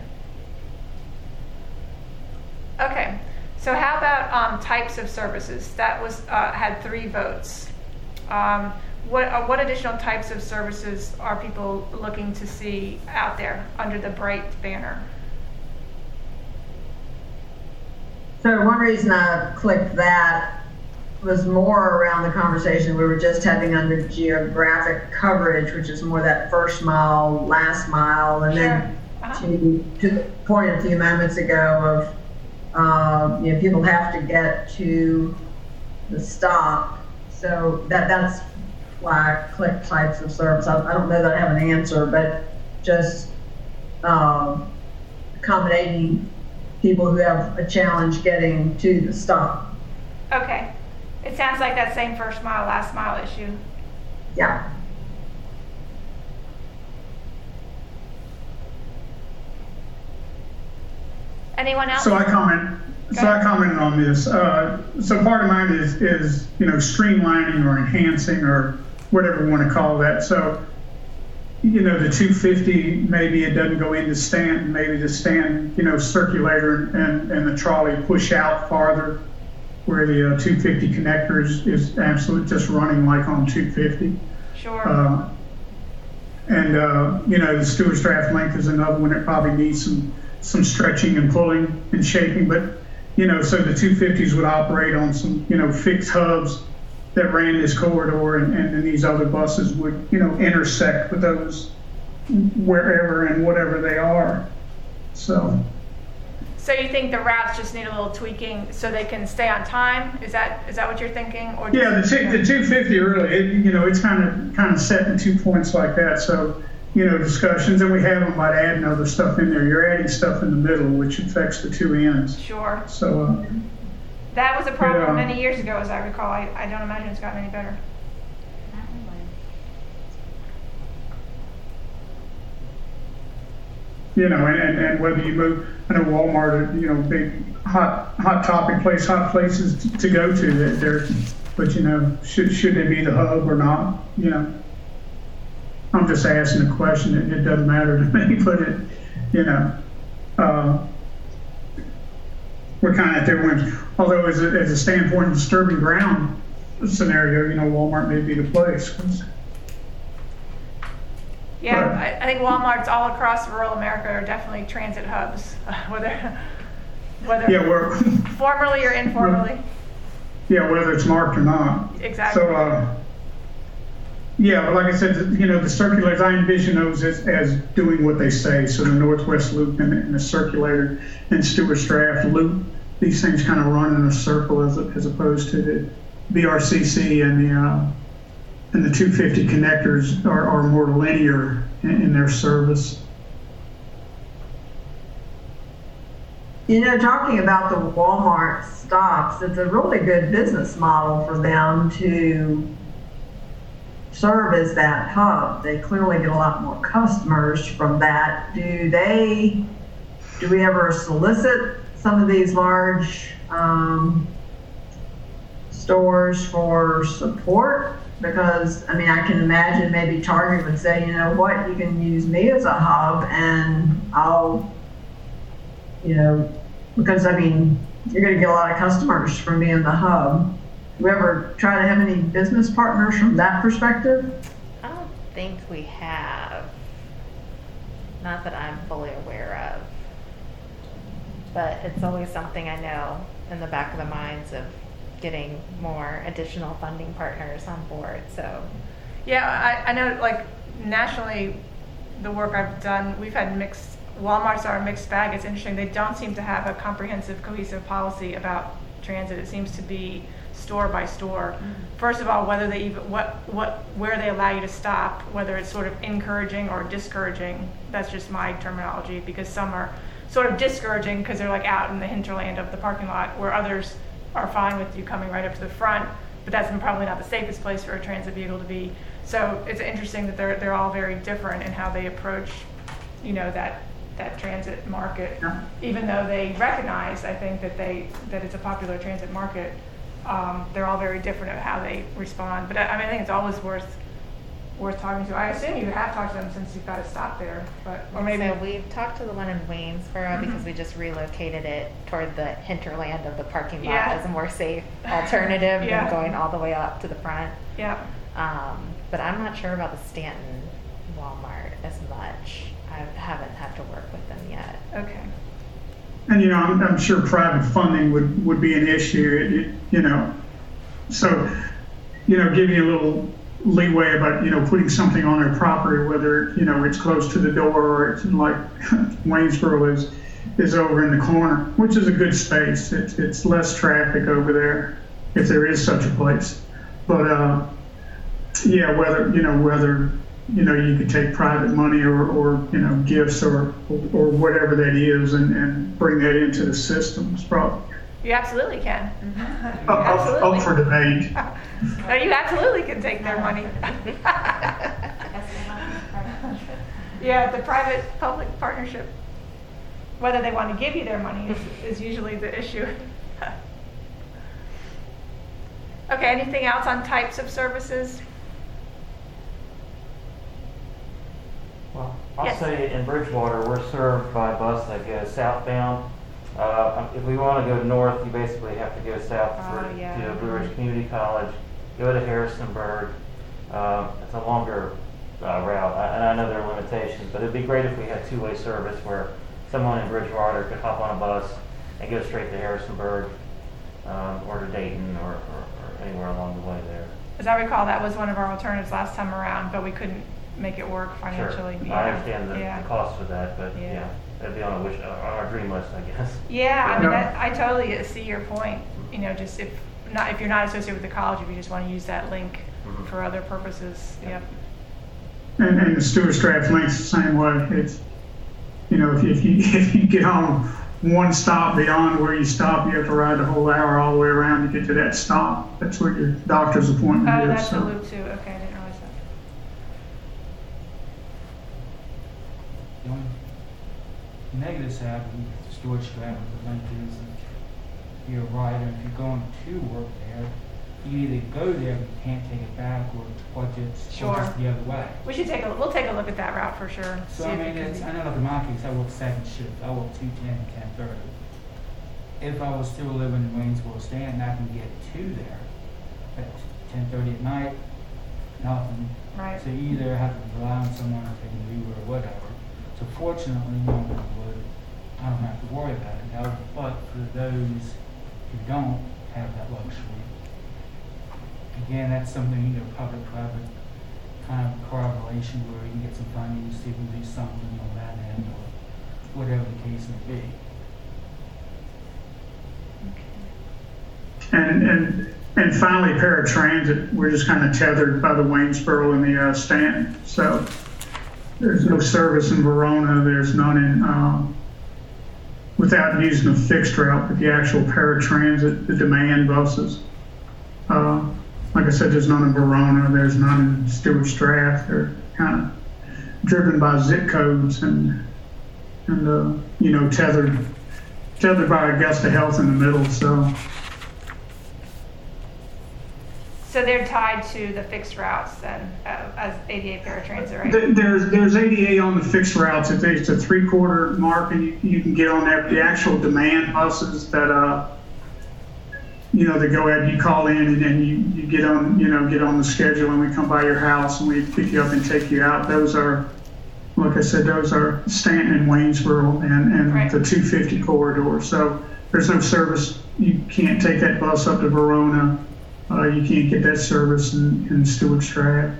Okay, so how about types of services? That was had 3 votes. What additional types of services are people looking to see out there under the Bright banner? So one reason I clicked that was more around the conversation we were just having under geographic coverage, which is more that first mile, last mile, and then to the point a few moments ago of People have to get to the stop. So that's why I click types of service. I don't know that I have an answer, but just accommodating people who have a challenge getting to the stop. Okay. It sounds like that same first mile, last mile issue. Yeah. Anyone else? So I commented on this. So part of mine is streamlining or enhancing or whatever you want to call that. So the 250, maybe it doesn't go into stand, maybe the stand, circulator and the trolley push out farther, where the 250 connector is absolutely just running like on 250. Sure. The Stewart's draft length is another one that probably needs some stretching and pulling and shaping, but so the 250s would operate on some fixed hubs that ran this corridor, and then these other buses would intersect with those wherever and whatever they are. So you think the routes just need a little tweaking so they can stay on time? Is that what you're thinking? Or yeah, the 250 really, it's kind of set in 2 points like that. So discussions, and we have them about adding other stuff in there. You're adding stuff in the middle, which affects the two ends. Sure. So that was a problem many years ago, as I recall. I don't imagine it's gotten any better. And whether you move, I know Walmart, big hot topic place, hot places to go to that there, but should they be the hub or not? I'm just asking a question. It doesn't matter to me, but we're kind of at there. Although as a standpoint, disturbing ground scenario, Walmart may be the place. Yeah, I think Walmarts all across rural America are definitely transit hubs, whether formally or informally. Yeah, whether it's marked or not. Exactly. So, but like I said, the circulators, I envision those as doing what they say. So the Northwest Loop and the circulator and Stewart's Draft Loop, these things kind of run in a circle as opposed to the BRCC and the 250 connectors are more linear in their service. Talking about the Walmart stops, it's a really good business model for them to serve as that hub. They clearly get a lot more customers from that. Do we ever solicit some of these large stores for support? Because, I can imagine maybe Target would say, you can use me as a hub and I'll, because, you're going to get a lot of customers from being the hub. Do we ever try to have any business partners from that perspective? I don't think we have. Not that I'm fully aware of. But it's always something I know in the back of the minds of getting more additional funding partners on board. So yeah, I know, like, nationally, the work I've done, we've had Walmarts are a mixed bag. It's interesting. They don't seem to have a comprehensive, cohesive policy about transit. It seems to be store by store. First of all, whether they even where they allow you to stop, whether it's sort of encouraging or discouraging. That's just my terminology, because some are sort of discouraging because they're like out in the hinterland of the parking lot, where others are fine with you coming right up to the front, but that's probably not the safest place for a transit vehicle to be. So it's interesting that they're all very different in how they approach, that transit market. Yeah. Even though they recognize, I think, that it's a popular transit market, they're all very different at how they respond. But I think it's always worth talking to. I assume you have talked to them since you've got a stop there, or maybe. So we've talked to the one in Waynesboro because we just relocated it toward the hinterland of the parking lot as a more safe alternative than going all the way up to the front. Yeah. But I'm not sure about the Stanton Walmart as much. I haven't had to work with them yet. Okay. And I'm sure private funding would be an issue. So give you a little leeway about putting something on their property, whether it's close to the door or it's like Waynesboro is. is over in the corner, which is a good space. It's less traffic over there, if there is such a place. But yeah, whether you could take private money or gifts or whatever that is and bring that into the system is probably You absolutely can. up for debate. No, you absolutely can take their money. Yeah, the private-public partnership, whether they want to give you their money is usually the issue. Okay, anything else on types of services? Well, I'll Yes. say in Bridgewater, we're served by a bus that goes southbound. If we want to go north, you basically have to go south to Blue Ridge Community College, go to Harrisonburg. It's a longer route, and I know there are limitations, but it'd be great if we had two-way service where someone in Bridgewater could hop on a bus and go straight to Harrisonburg or to Dayton or anywhere along the way there. As I recall, that was one of our alternatives last time around, but we couldn't make it work financially. Sure. I understand the cost of that, but yeah, that'd be on our dream list, I guess. Yeah, I mean, I totally see your point. Just if you're not associated with the college, if you just want to use that link for other purposes, yep. And the Stewart Strath link's the same way. It's if you get on one stop beyond where you stop, you have to ride the whole hour all the way around to get to that stop. That's what your doctor's appointment is. Oh, that's the loop too. Okay, I didn't realize that. The only negative side of Stewart Strath with the link is if you're a rider, if you're going to work there, you either go there but you can't take it back or just the other way. We'll take a look at that route for sure. So I mean, I know like in my case, I work second shift. I work 2:10 and 10:30. If I was still living in Waynesboro, Stanton, I can get to there at 10:30 at night. Nothing. Right. So you either have to rely on someone to take an Uber or whatever. So fortunately, I don't have to worry about it. Now, but for those who don't have that luxury, again, that's something, public-private kind of correlation where you can get some funding to see if we do something on that end or whatever the case may be. And finally, paratransit, we're just kind of tethered by the Waynesboro and the Stanton. So there's no service in Verona. There's none in, without using a fixed route, but the actual paratransit, the demand buses. Like I said, there's none in Verona, there's none in Stewart Strath. They're kind of driven by zip codes and tethered by Augusta Health in the middle. So they're tied to the fixed routes then, as ADA paratransit, right? There's ADA on the fixed routes. It's a 3/4 mark, and you can get on that. The actual demand buses that they go out, you call in, and then you get on the schedule, and we come by your house and we pick you up and take you out. Those are, like I said, those are Stanton and Waynesboro and the 250 corridor. So there's no service. You can't take that bus up to Verona. You can't get that service in Stewart Strath.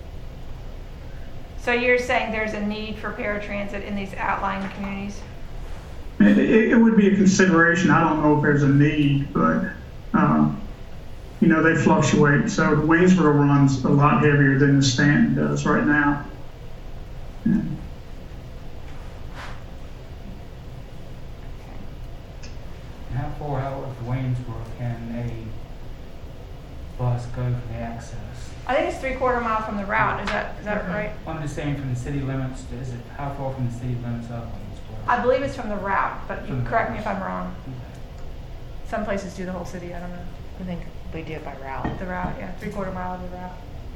So you're saying there's a need for paratransit in these outlying communities? It would be a consideration. I don't know if there's a need, but they fluctuate. So the Waynesboro runs a lot heavier than the Stanton does right now. Yeah. How far out of Waynesboro can a bus go for the access? I think it's 3/4 mile from the route. Is that right? I'm just saying from the city limits. Is it how far from the city limits of Waynesboro? I believe it's from the route, but you correct me if I'm wrong. Some places do the whole city. I don't know. I think we do it by route. The route, yeah, 3/4 mile of the route.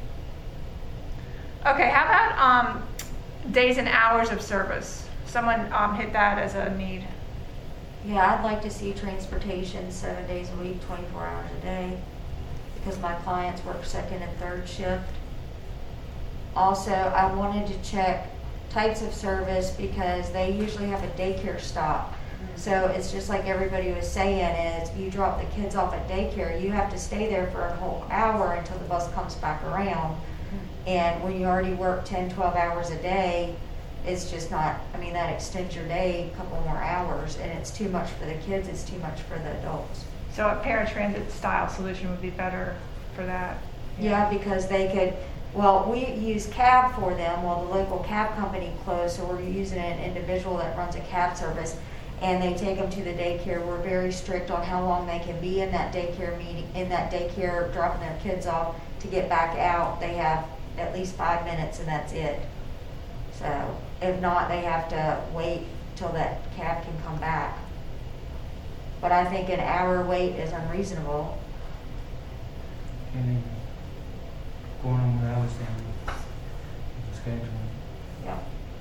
Okay, how about days and hours of service? Someone hit that as a need. Yeah, I'd like to see transportation 7 days a week, 24 hours a day, because my clients work second and third shift. Also, I wanted to check types of service because they usually have a daycare stop. So it's just like everybody was saying, is you drop the kids off at daycare, you have to stay there for a whole hour until the bus comes back around. And when you already work 10, 12 hours a day, it's just not, I mean, that extends your day a couple more hours, and it's too much for the kids, it's too much for the adults. So a paratransit style solution would be better for that. Yeah, because they could, well, we use cab for them. Well, the local cab company closed, so we're using an individual that runs a cab service, and they take them to the daycare. We're very strict on how long they can be in that daycare dropping their kids off to get back out. They have at least 5 minutes, and that's it. So if not, they have to wait till that cab can come back. But I think an hour wait is unreasonable. And then going on what I was saying with scheduling. Yeah.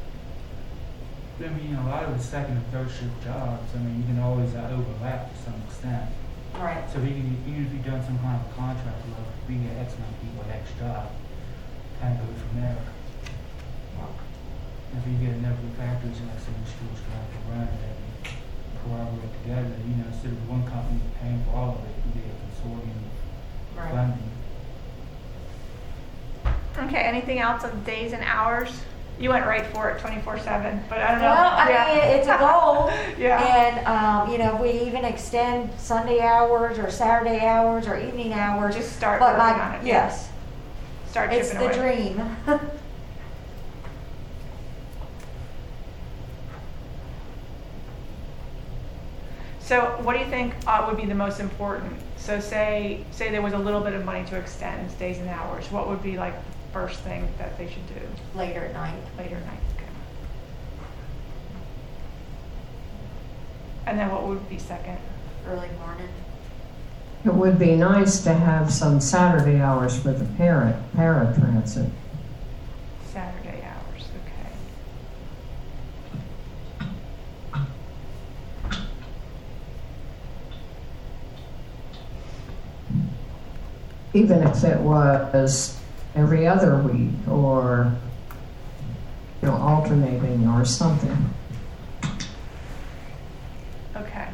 I mean, a lot of the second and third shift jobs, I mean, you can always overlap to some extent. Right. So even if you've done some kind of a contract work, we get X amount of people at X job, kind of go from there. If you get a number of factories and like some schools trying to run that collaborate together, you know, instead of one company paying for all of it, you get a consortium funding. Okay, anything else on days and hours? You went right for it 24/7, but I don't know. Well, I mean, it's a goal. Yeah. And, you know, if we even extend Sunday hours or Saturday hours or evening hours. Just start but working on it. Yes. Start It's chipping the away. dream. So what do you think would be the most important? So say there was a little bit of money to extend days and hours. What would be like the first thing that they should do? Later at night. Later at night, okay. And then what would be second? Early morning. It would be nice to have some Saturday hours for the paratransit. Saturday hours, okay. Even if it was every other week or, you know, alternating or something. Okay.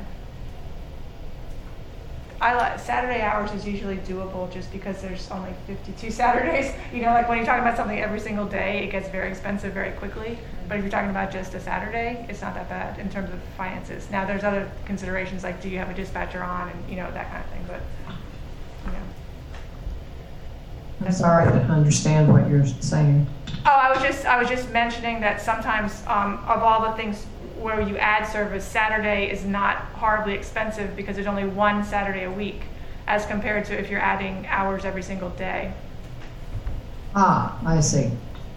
I like Saturday hours is usually doable just because there's only 52 Saturdays. You know, like when you're talking about something every single day, it gets very expensive very quickly. But if you're talking about just a Saturday, it's not that bad in terms of finances. Now there's other considerations like do you have a dispatcher on and you know that kind of thing. But you know. I'm sorry, I didn't understand what you're saying. Oh, I was just mentioning that sometimes of all the things where you add service, Saturday is not horribly expensive because there's only one Saturday a week as compared to if you're adding hours every single day. Ah, I see.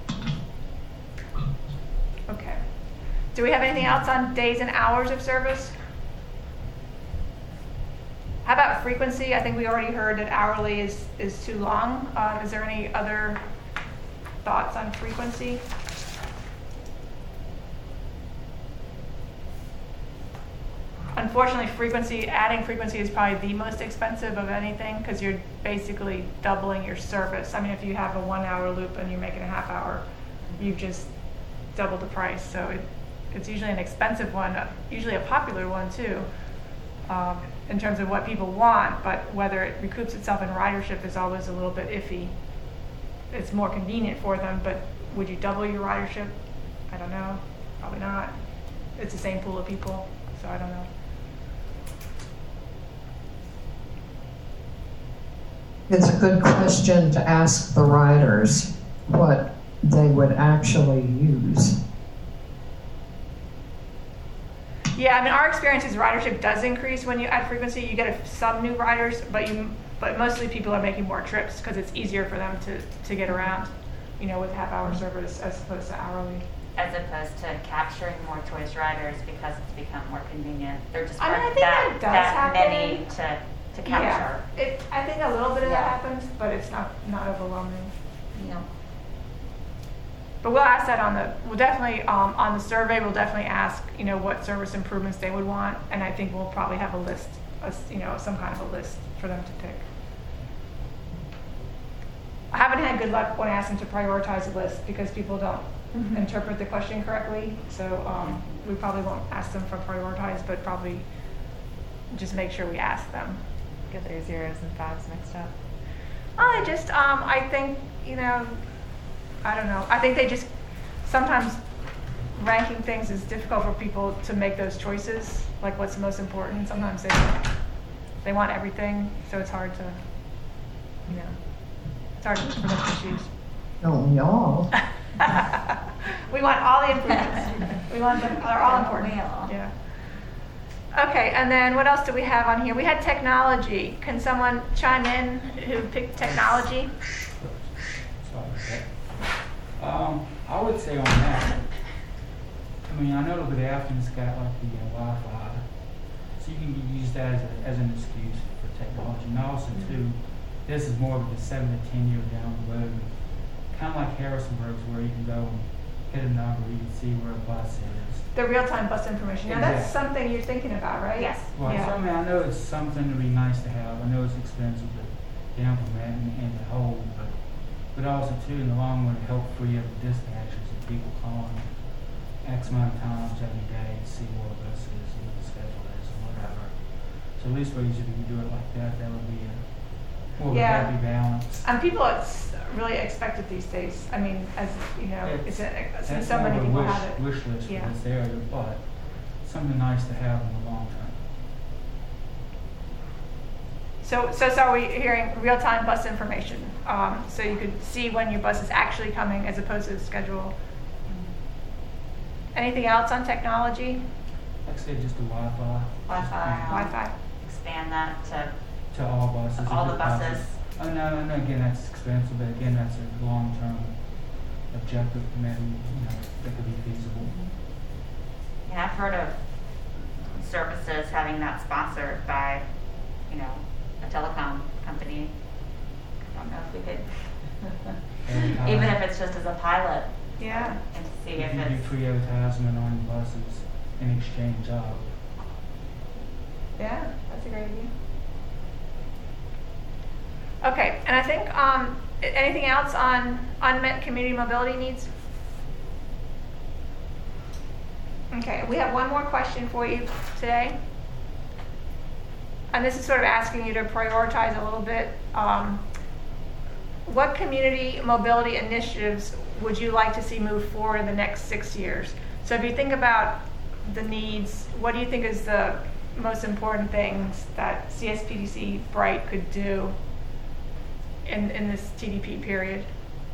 Okay. Do we have anything else on days and hours of service? How about frequency? I think we already heard that hourly is too long. Is there any other thoughts on frequency? Unfortunately, adding frequency is probably the most expensive of anything because you're basically doubling your service. I mean, if you have a 1 hour loop and you're making a half hour, you've just doubled the price. So it's usually an expensive one, usually a popular one too, in terms of what people want, but whether it recoups itself in ridership is always a little bit iffy. It's more convenient for them, but would you double your ridership? I don't know, probably not. It's the same pool of people, so I don't know. It's a good question to ask the riders what they would actually use. Yeah, I mean, our experience is ridership does increase when you add frequency. You get some new riders, but mostly people are making more trips because it's easier for them to get around, you know, with half-hour service as opposed to hourly. As opposed to capturing more choice riders because it's become more convenient. There just I mean, I aren't think that does happen. many to capture. Yeah, I think a little bit of that happens, but it's not overwhelming. Yeah. But we'll ask that we'll definitely, on the survey, we'll definitely ask, you know, what service improvements they would want, and I think we'll probably have a list, you know, some kind of a list for them to pick. I haven't had good luck when I ask them to prioritize a list because people don't interpret the question correctly, so we probably won't ask them for prioritize, but probably just make sure we ask them. Get their zeros and fives mixed up. I think, you know, I don't know. I think they just sometimes ranking things is difficult for people to make those choices, like what's the most important. Sometimes they want everything, so it's hard to, it's hard for them to choose. Don't we all? We want all the improvements. We want them, they're all important. Yeah. Okay, and then what else do we have on here? We had technology. Can someone chime in who picked technology? I would say on that, I mean, I know that Afton's got like the Wi-Fi, so you can use that as an excuse for technology. And also too, this is more of a 7 to 10 year down the road, kind of like Harrisonburg's, where you can go and hit a number, you can see where a bus is. The real-time bus information. Now that's something you're thinking about, right? Yes. Well, I know it's something to be nice to have. I know it's expensive to implement and to hold, but also too, in the long run, help free up the dispatchers and people calling X amount of times every day to see where a bus is and what the schedule is and whatever. So at least ways if you can do it like that, that would be more of a happy balance. And people really expect it these days. I mean, as you know, since so many people have it. Wish list is there, but something nice to have in the long term. So are we hearing real-time bus information? So you could see when your bus is actually coming as opposed to the schedule. Anything else on technology? Like I say, just the Wi-Fi. Wi-Fi. Expand that to all buses. All the buses. Oh no, again, that's expensive, but again, that's a long-term objective, maybe, that could be feasible. Yeah, I've heard of services having that sponsored by, a telecom company. I don't know if we could, even if it's just as a pilot. Yeah. And to see if it's. You do free advertisement on buses in exchange of. Yeah, that's a great idea. Okay, and I think anything else on unmet community mobility needs? Okay, we have one more question for you today. And this is sort of asking you to prioritize a little bit. What community mobility initiatives would you like to see move forward in the next 6 years? So if you think about the needs, what do you think is the most important things that CSPDC Bright could do in this TDP period?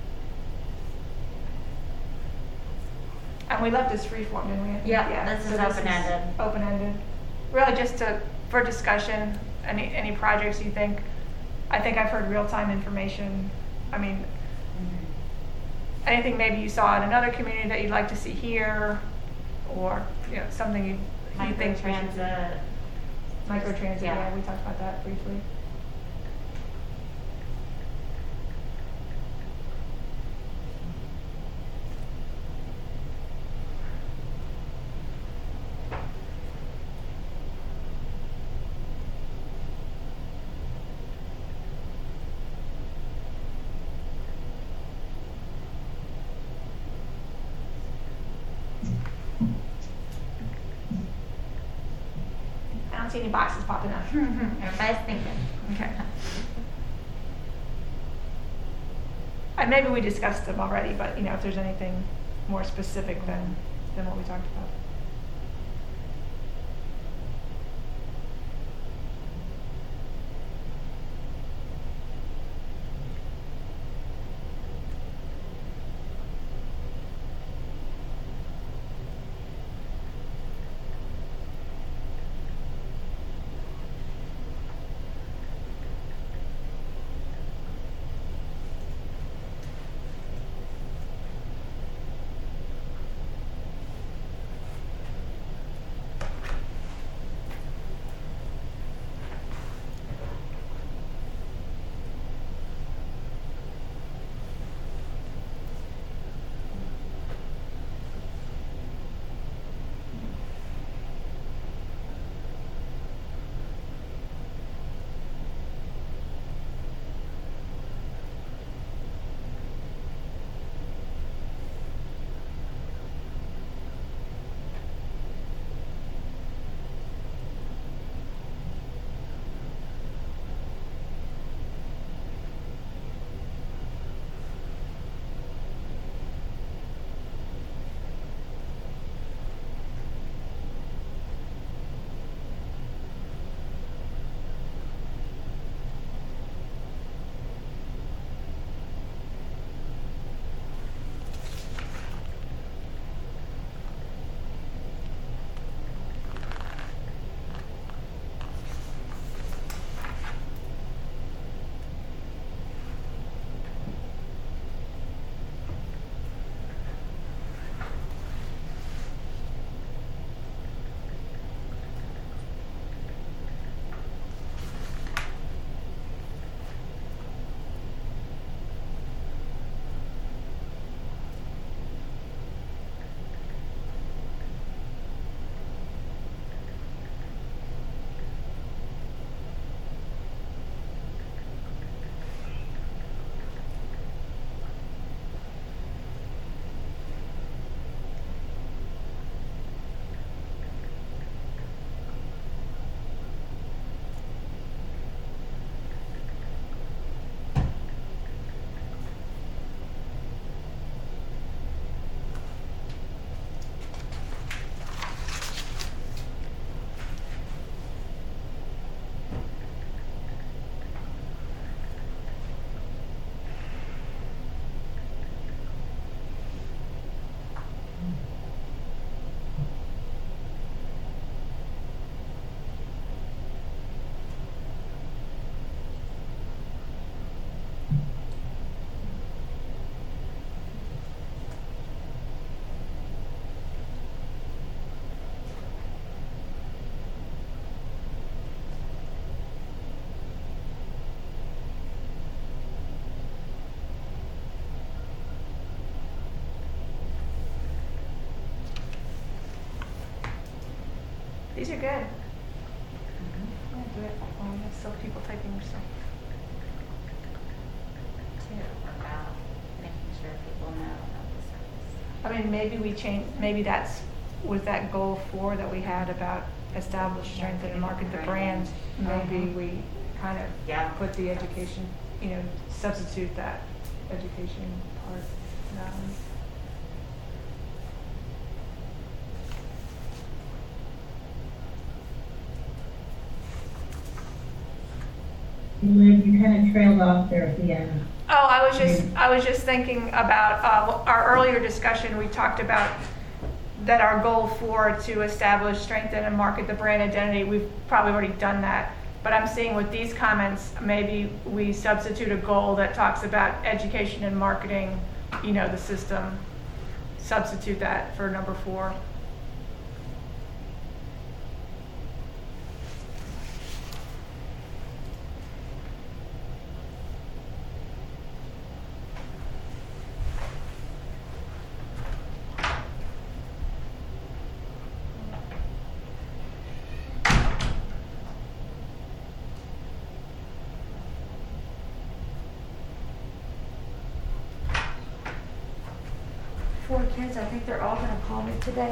And we left this free form, didn't we? Yeah, this is open-ended. Open-ended. Really just for discussion, any projects you think. I think I've heard real-time information. I mean, anything maybe you saw in another community that you'd like to see here, or something you think Microtransit. Microtransit, yeah, we talked about that briefly. I don't see any boxes popping up. Everybody's thinking. Okay. And maybe we discussed them already, but if there's anything more specific than what we talked about. These are good. I'm gonna do it while we have still people typing or stuff. Too, about making sure people know about the service. I mean, maybe we change, maybe was that goal 4 that we had about establish, strengthen, and market the brand. Maybe we kind of put the education, substitute that education part. You kind of trailed off there at the end. Oh, I was just thinking about our earlier discussion. We talked about that our goal 4 to establish, strengthen, and market the brand identity. We've probably already done that, but I'm seeing with these comments, maybe we substitute a goal that talks about education and marketing, the system. Substitute that for number 4. Four kids, I think they're all gonna call me today.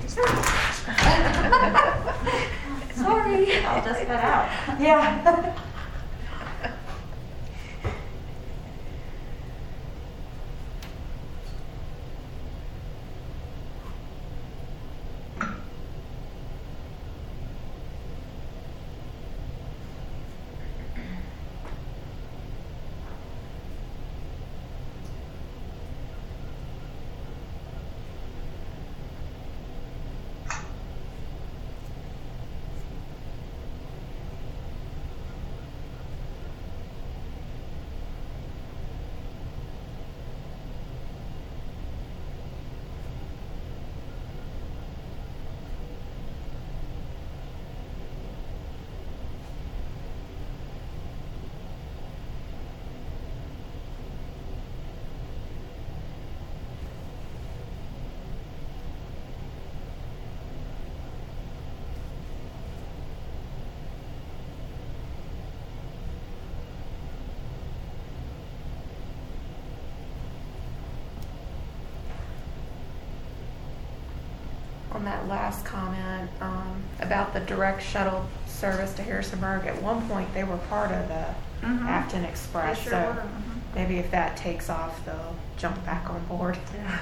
Sorry. I'll just put out. Yeah. On that last comment about the direct shuttle service to Harrisonburg, at one point they were part of the Afton Express. They sure so were. maybe if that takes off, they'll jump back on board. Yeah.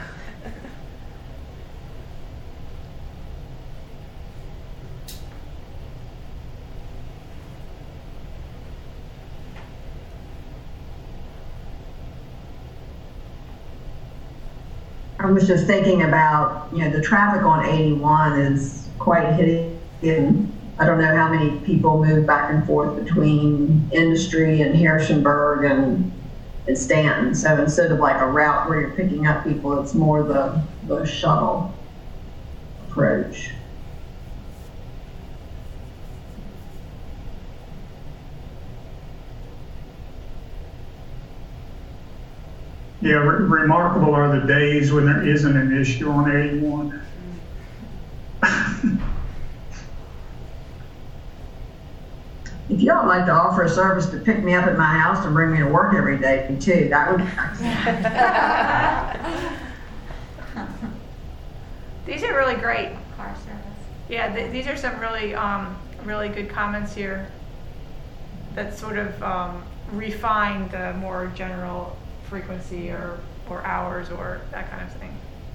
I was just thinking about, the traffic on 81 is quite hitting. I don't know how many people move back and forth between Industry and Harrisonburg and Stanton. So instead of like a route where you're picking up people, it's more the shuttle approach. Yeah, remarkable are the days when there isn't an issue on 81. If y'all would like to offer a service to pick me up at my house and bring me to work every day too, that would be nice. These are really great. Car service. Yeah, these are some really, really good comments here that sort of refine the more general frequency or hours or that kind of thing.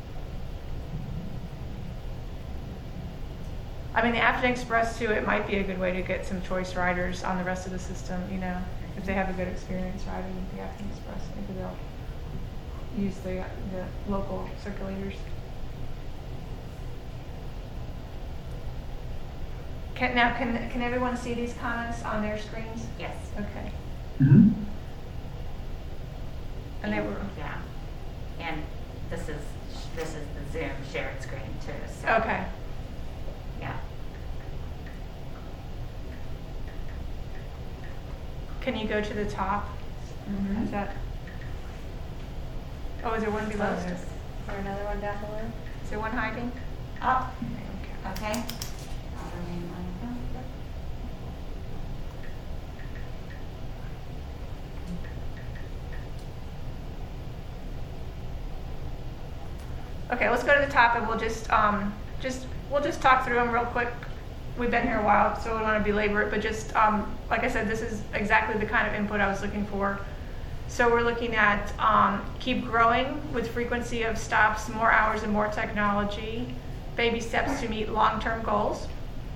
I mean, the Afton Express too, it might be a good way to get some choice riders on the rest of the system, if they have a good experience riding with the Afton Express, maybe they'll use the local circulators. Can everyone see these comments on their screens? Yes. Okay. Mm-hmm. And they were. Yeah. And this is the Zoom shared screen too. So. Okay. Yeah. Can you go to the top? Is that? Oh, is there one below? Is there another one down below? Is there one hiding? Up. Okay. Okay, let's go to the top and we'll just talk through them real quick. We've been here a while, so we don't want to belabor it, but just, like I said, this is exactly the kind of input I was looking for. So we're looking at keep growing with frequency of stops, more hours and more technology, baby steps to meet long-term goals.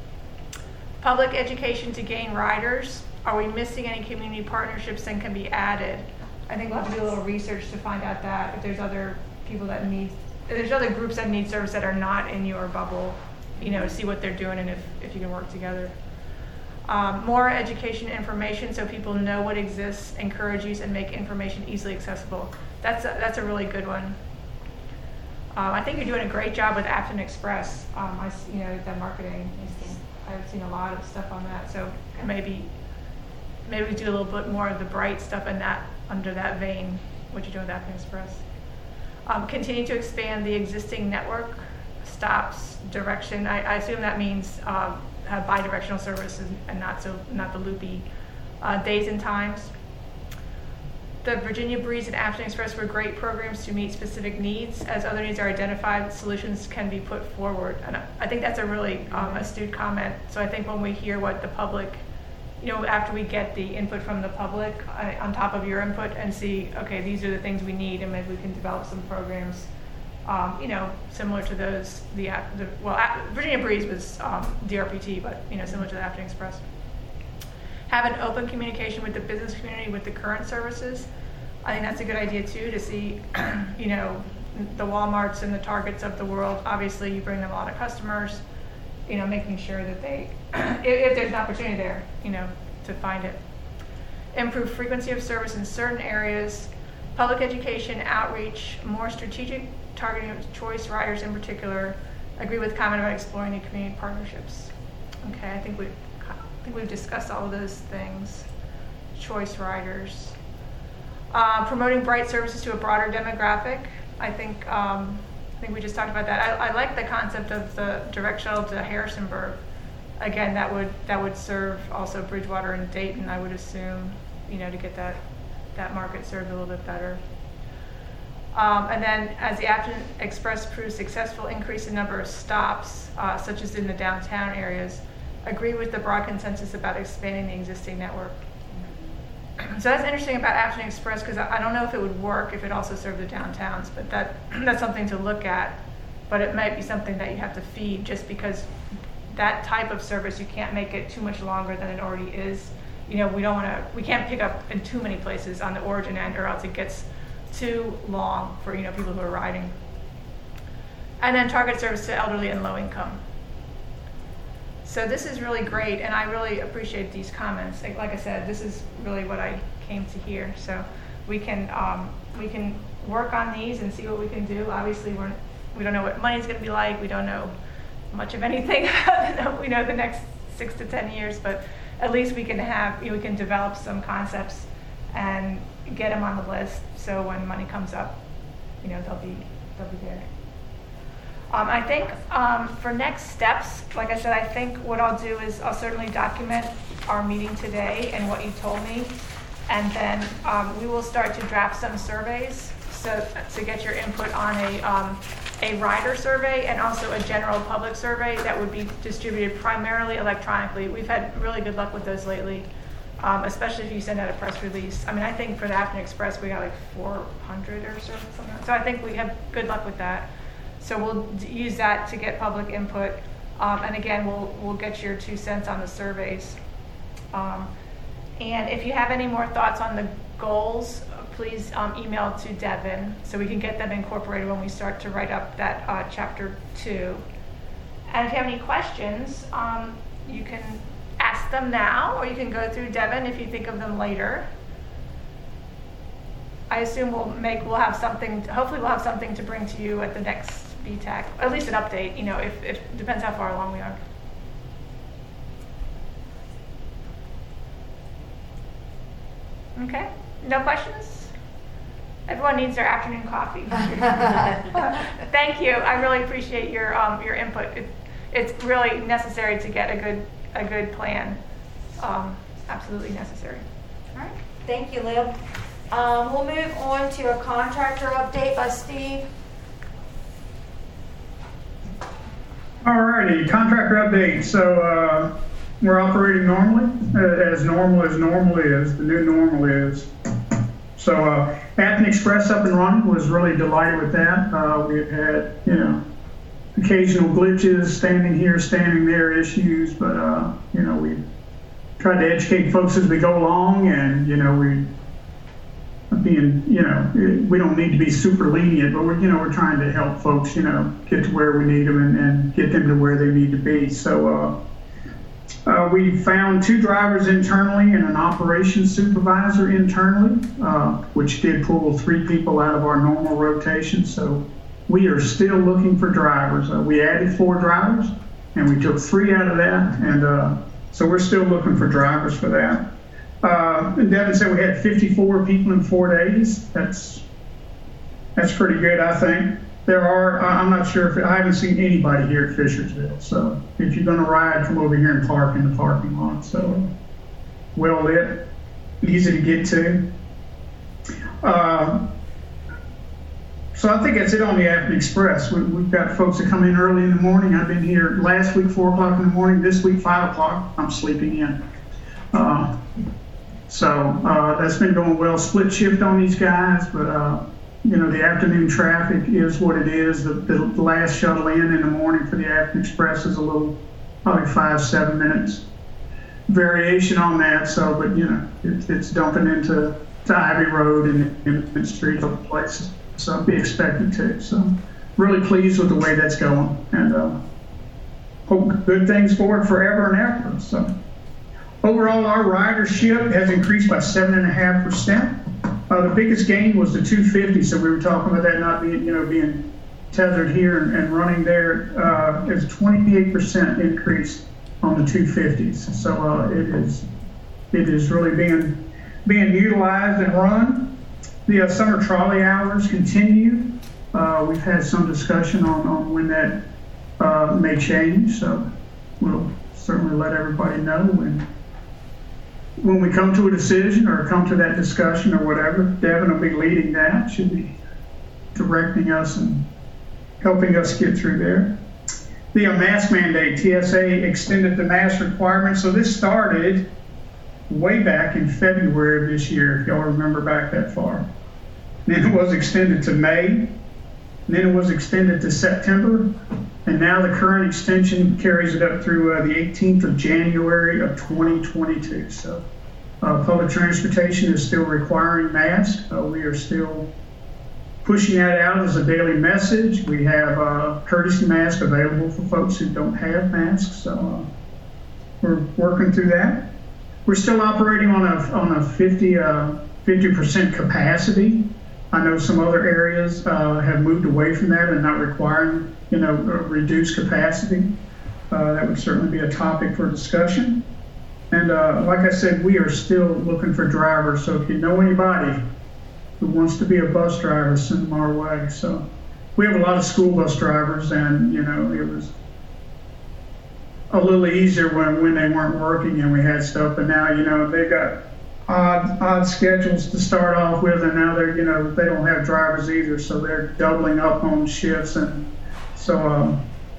Public education to gain riders. Are we missing any community partnerships that can be added? I think we'll have to do a little research to find out that if there's other people that need, there's other groups that need service that are not in your bubble, you know, to see what they're doing and if you can work together. More education information so people know what exists, encourage use, and make information easily accessible. That's a really good one. I think you're doing a great job with Afton Express. The marketing. I've seen a lot of stuff on that. So maybe we do a little bit more of the bright stuff in that under that vein. What you're doing with Afton Express. Continue to expand the existing network stops direction. I assume that means have bi-directional services and not the loopy days and times. The Virginia Breeze and Afton Express were great programs to meet specific needs. As other needs are identified, solutions can be put forward. And I think that's a really astute comment. So I think when we hear what the public, after we get the input from the public on top of your input and see, okay, these are the things we need, and maybe we can develop some programs, similar to those. Virginia Breeze was DRPT, but similar to the Afton Express. Have an open communication with the business community with the current services. I think that's a good idea too, to see, the Walmarts and the Targets of the world. Obviously, you bring them a lot of customers. Making sure that they, if there's an opportunity there, to find it. Improve frequency of service in certain areas. Public education, outreach, more strategic targeting of choice riders in particular. Agree with comment about exploring the community partnerships. Okay, I think we've discussed all of those things. Choice riders. Promoting bright services to a broader demographic. I think we just talked about that. I like the concept of the direct shuttle to Harrisonburg. Again, that would serve also Bridgewater and Dayton, I would assume, to get that market served a little bit better. And then as the Afton Express proves successful, increase in number of stops, such as in the downtown areas. Agree with the broad consensus about expanding the existing network. So that's interesting about Afton Express, because I don't know if it would work if it also served the downtowns, but that's something to look at. But it might be something that you have to feed, just because that type of service, you can't make it too much longer than it already is. We can't pick up in too many places on the origin end, or else it gets too long for people who are riding. And then target service to elderly and low income. So this is really great, and I really appreciate these comments. Like I said, this is really what I came to hear. So we can work on these and see what we can do. Obviously, we don't know what money's going to be like. We don't know much of anything. We know the next 6 to 10 years, but at least we can we can develop some concepts and get them on the list. So when money comes up, they'll be there. I think for next steps, like I said, I think what I'll do is I'll certainly document our meeting today and what you told me, and then we will start to draft some surveys to get your input on a rider survey and also a general public survey that would be distributed primarily electronically. We've had really good luck with those lately, especially if you send out a press release. I mean, I think for the Afton Express we got like 400 or so, something. So I think we have good luck with that. So we'll use that to get public input, and again, we'll get your 2 cents on the surveys. And if you have any more thoughts on the goals, please email to Devin so we can get them incorporated when we start to write up that chapter 2. And if you have any questions, you can ask them now, or you can go through Devin if you think of them later. I assume we'll have something. Hopefully, we'll have something to bring to you at the next BTAC, at least an update. If depends how far along we are. Okay, no questions? Everyone needs their afternoon coffee. Thank you. I really appreciate your input. It's really necessary to get a good plan. Absolutely necessary. All right. Thank you, Liv. We'll move on to a contractor update by Steve. All righty, contractor update. So we're operating normally, as normal is, the new normal is. So Afton Express up and running, was really delighted with that. We've had, occasional glitches, standing here, standing there issues, but we tried to educate folks as we go along, and we don't need to be super lenient, but we're trying to help folks get to where we need them and get them to where they need to be. So we found 2 drivers internally and an operations supervisor internally, which did pull 3 people out of our normal rotation. So we are still looking for drivers. We added 4 drivers, and we took 3 out of that, and so we're still looking for drivers for that. Devin said we had 54 people in 4 days. That's pretty good, I think. There are, I'm not sure I haven't seen anybody here at Fishersville. So if you're going to ride, come over here and park in the parking lot. So well lit, easy to get to. So I think that's it on the Afton Express. We've got folks that come in early in the morning. I've been here last week, 4 o'clock in the morning. This week, 5 o'clock. I'm sleeping in. So that's been going well. Split shift on these guys, but the afternoon traffic is what it is. The last shuttle in the morning for the Afton Express is a little, probably 5-7 minutes variation on that. So, but it's dumping into Ivy Road and Inman Street, other places. So I'd be expected to. So really pleased with the way that's going, and hope good things for it forever and ever. So overall, our ridership has increased by 7.5%. The biggest gain was the 250. So we were talking about that not being, being tethered here and running there. It's 28% increase on the 250s. So it is really being utilized and run. The summer trolley hours continue. We've had some discussion on when that may change, so we'll certainly let everybody know when we come to a decision or come to that discussion or whatever. Devin will be leading that, should be directing us and helping us get through there. The mask mandate, TSA extended the mask requirement, so this started way back in February of this year, if y'all remember back that far. Then it was extended to May, then it was extended to September, and now the current extension carries it up through the 18th of January of 2022. So public transportation is still requiring masks. We are still pushing that out as a daily message. We have courtesy masks available for folks who don't have masks, so we're working through that. We're still operating on a 50% capacity. I know some other areas have moved away from that and not requiring, a reduced capacity. That would certainly be a topic for discussion. And like I said, we are still looking for drivers. So if you know anybody who wants to be a bus driver, send them our way. So we have a lot of school bus drivers, and it was a little easier when they weren't working and we had stuff. But now, they've got odd schedules to start off with, and now they're they don't have drivers either, so they're doubling up on shifts, and so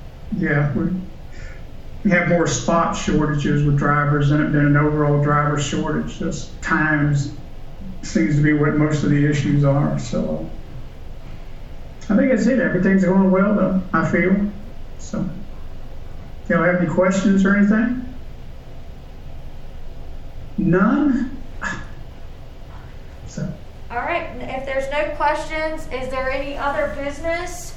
we have more spot shortages with drivers than an overall driver shortage. Just times seems to be what most of the issues are. So I think that's it. Everything's going well, though, I feel. So y'all have any questions or anything? None? So. All right, if there's no questions, is there any other business?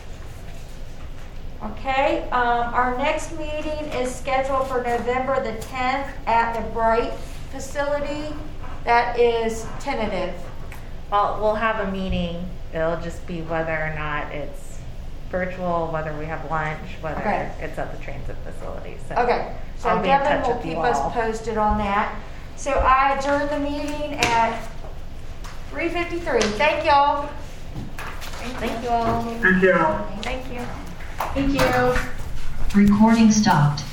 Okay, our next meeting is scheduled for November the 10th at the Bright facility. That is tentative. Well, we'll have a meeting. It'll just be whether or not it's virtual, whether we have lunch, whether it's at the transit facility. So okay, so Devin will keep us posted on that. So I adjourn the meeting at 3:53. Thank y'all. Thank you all. Thank you all. Thank you. Thank you. Recording stopped.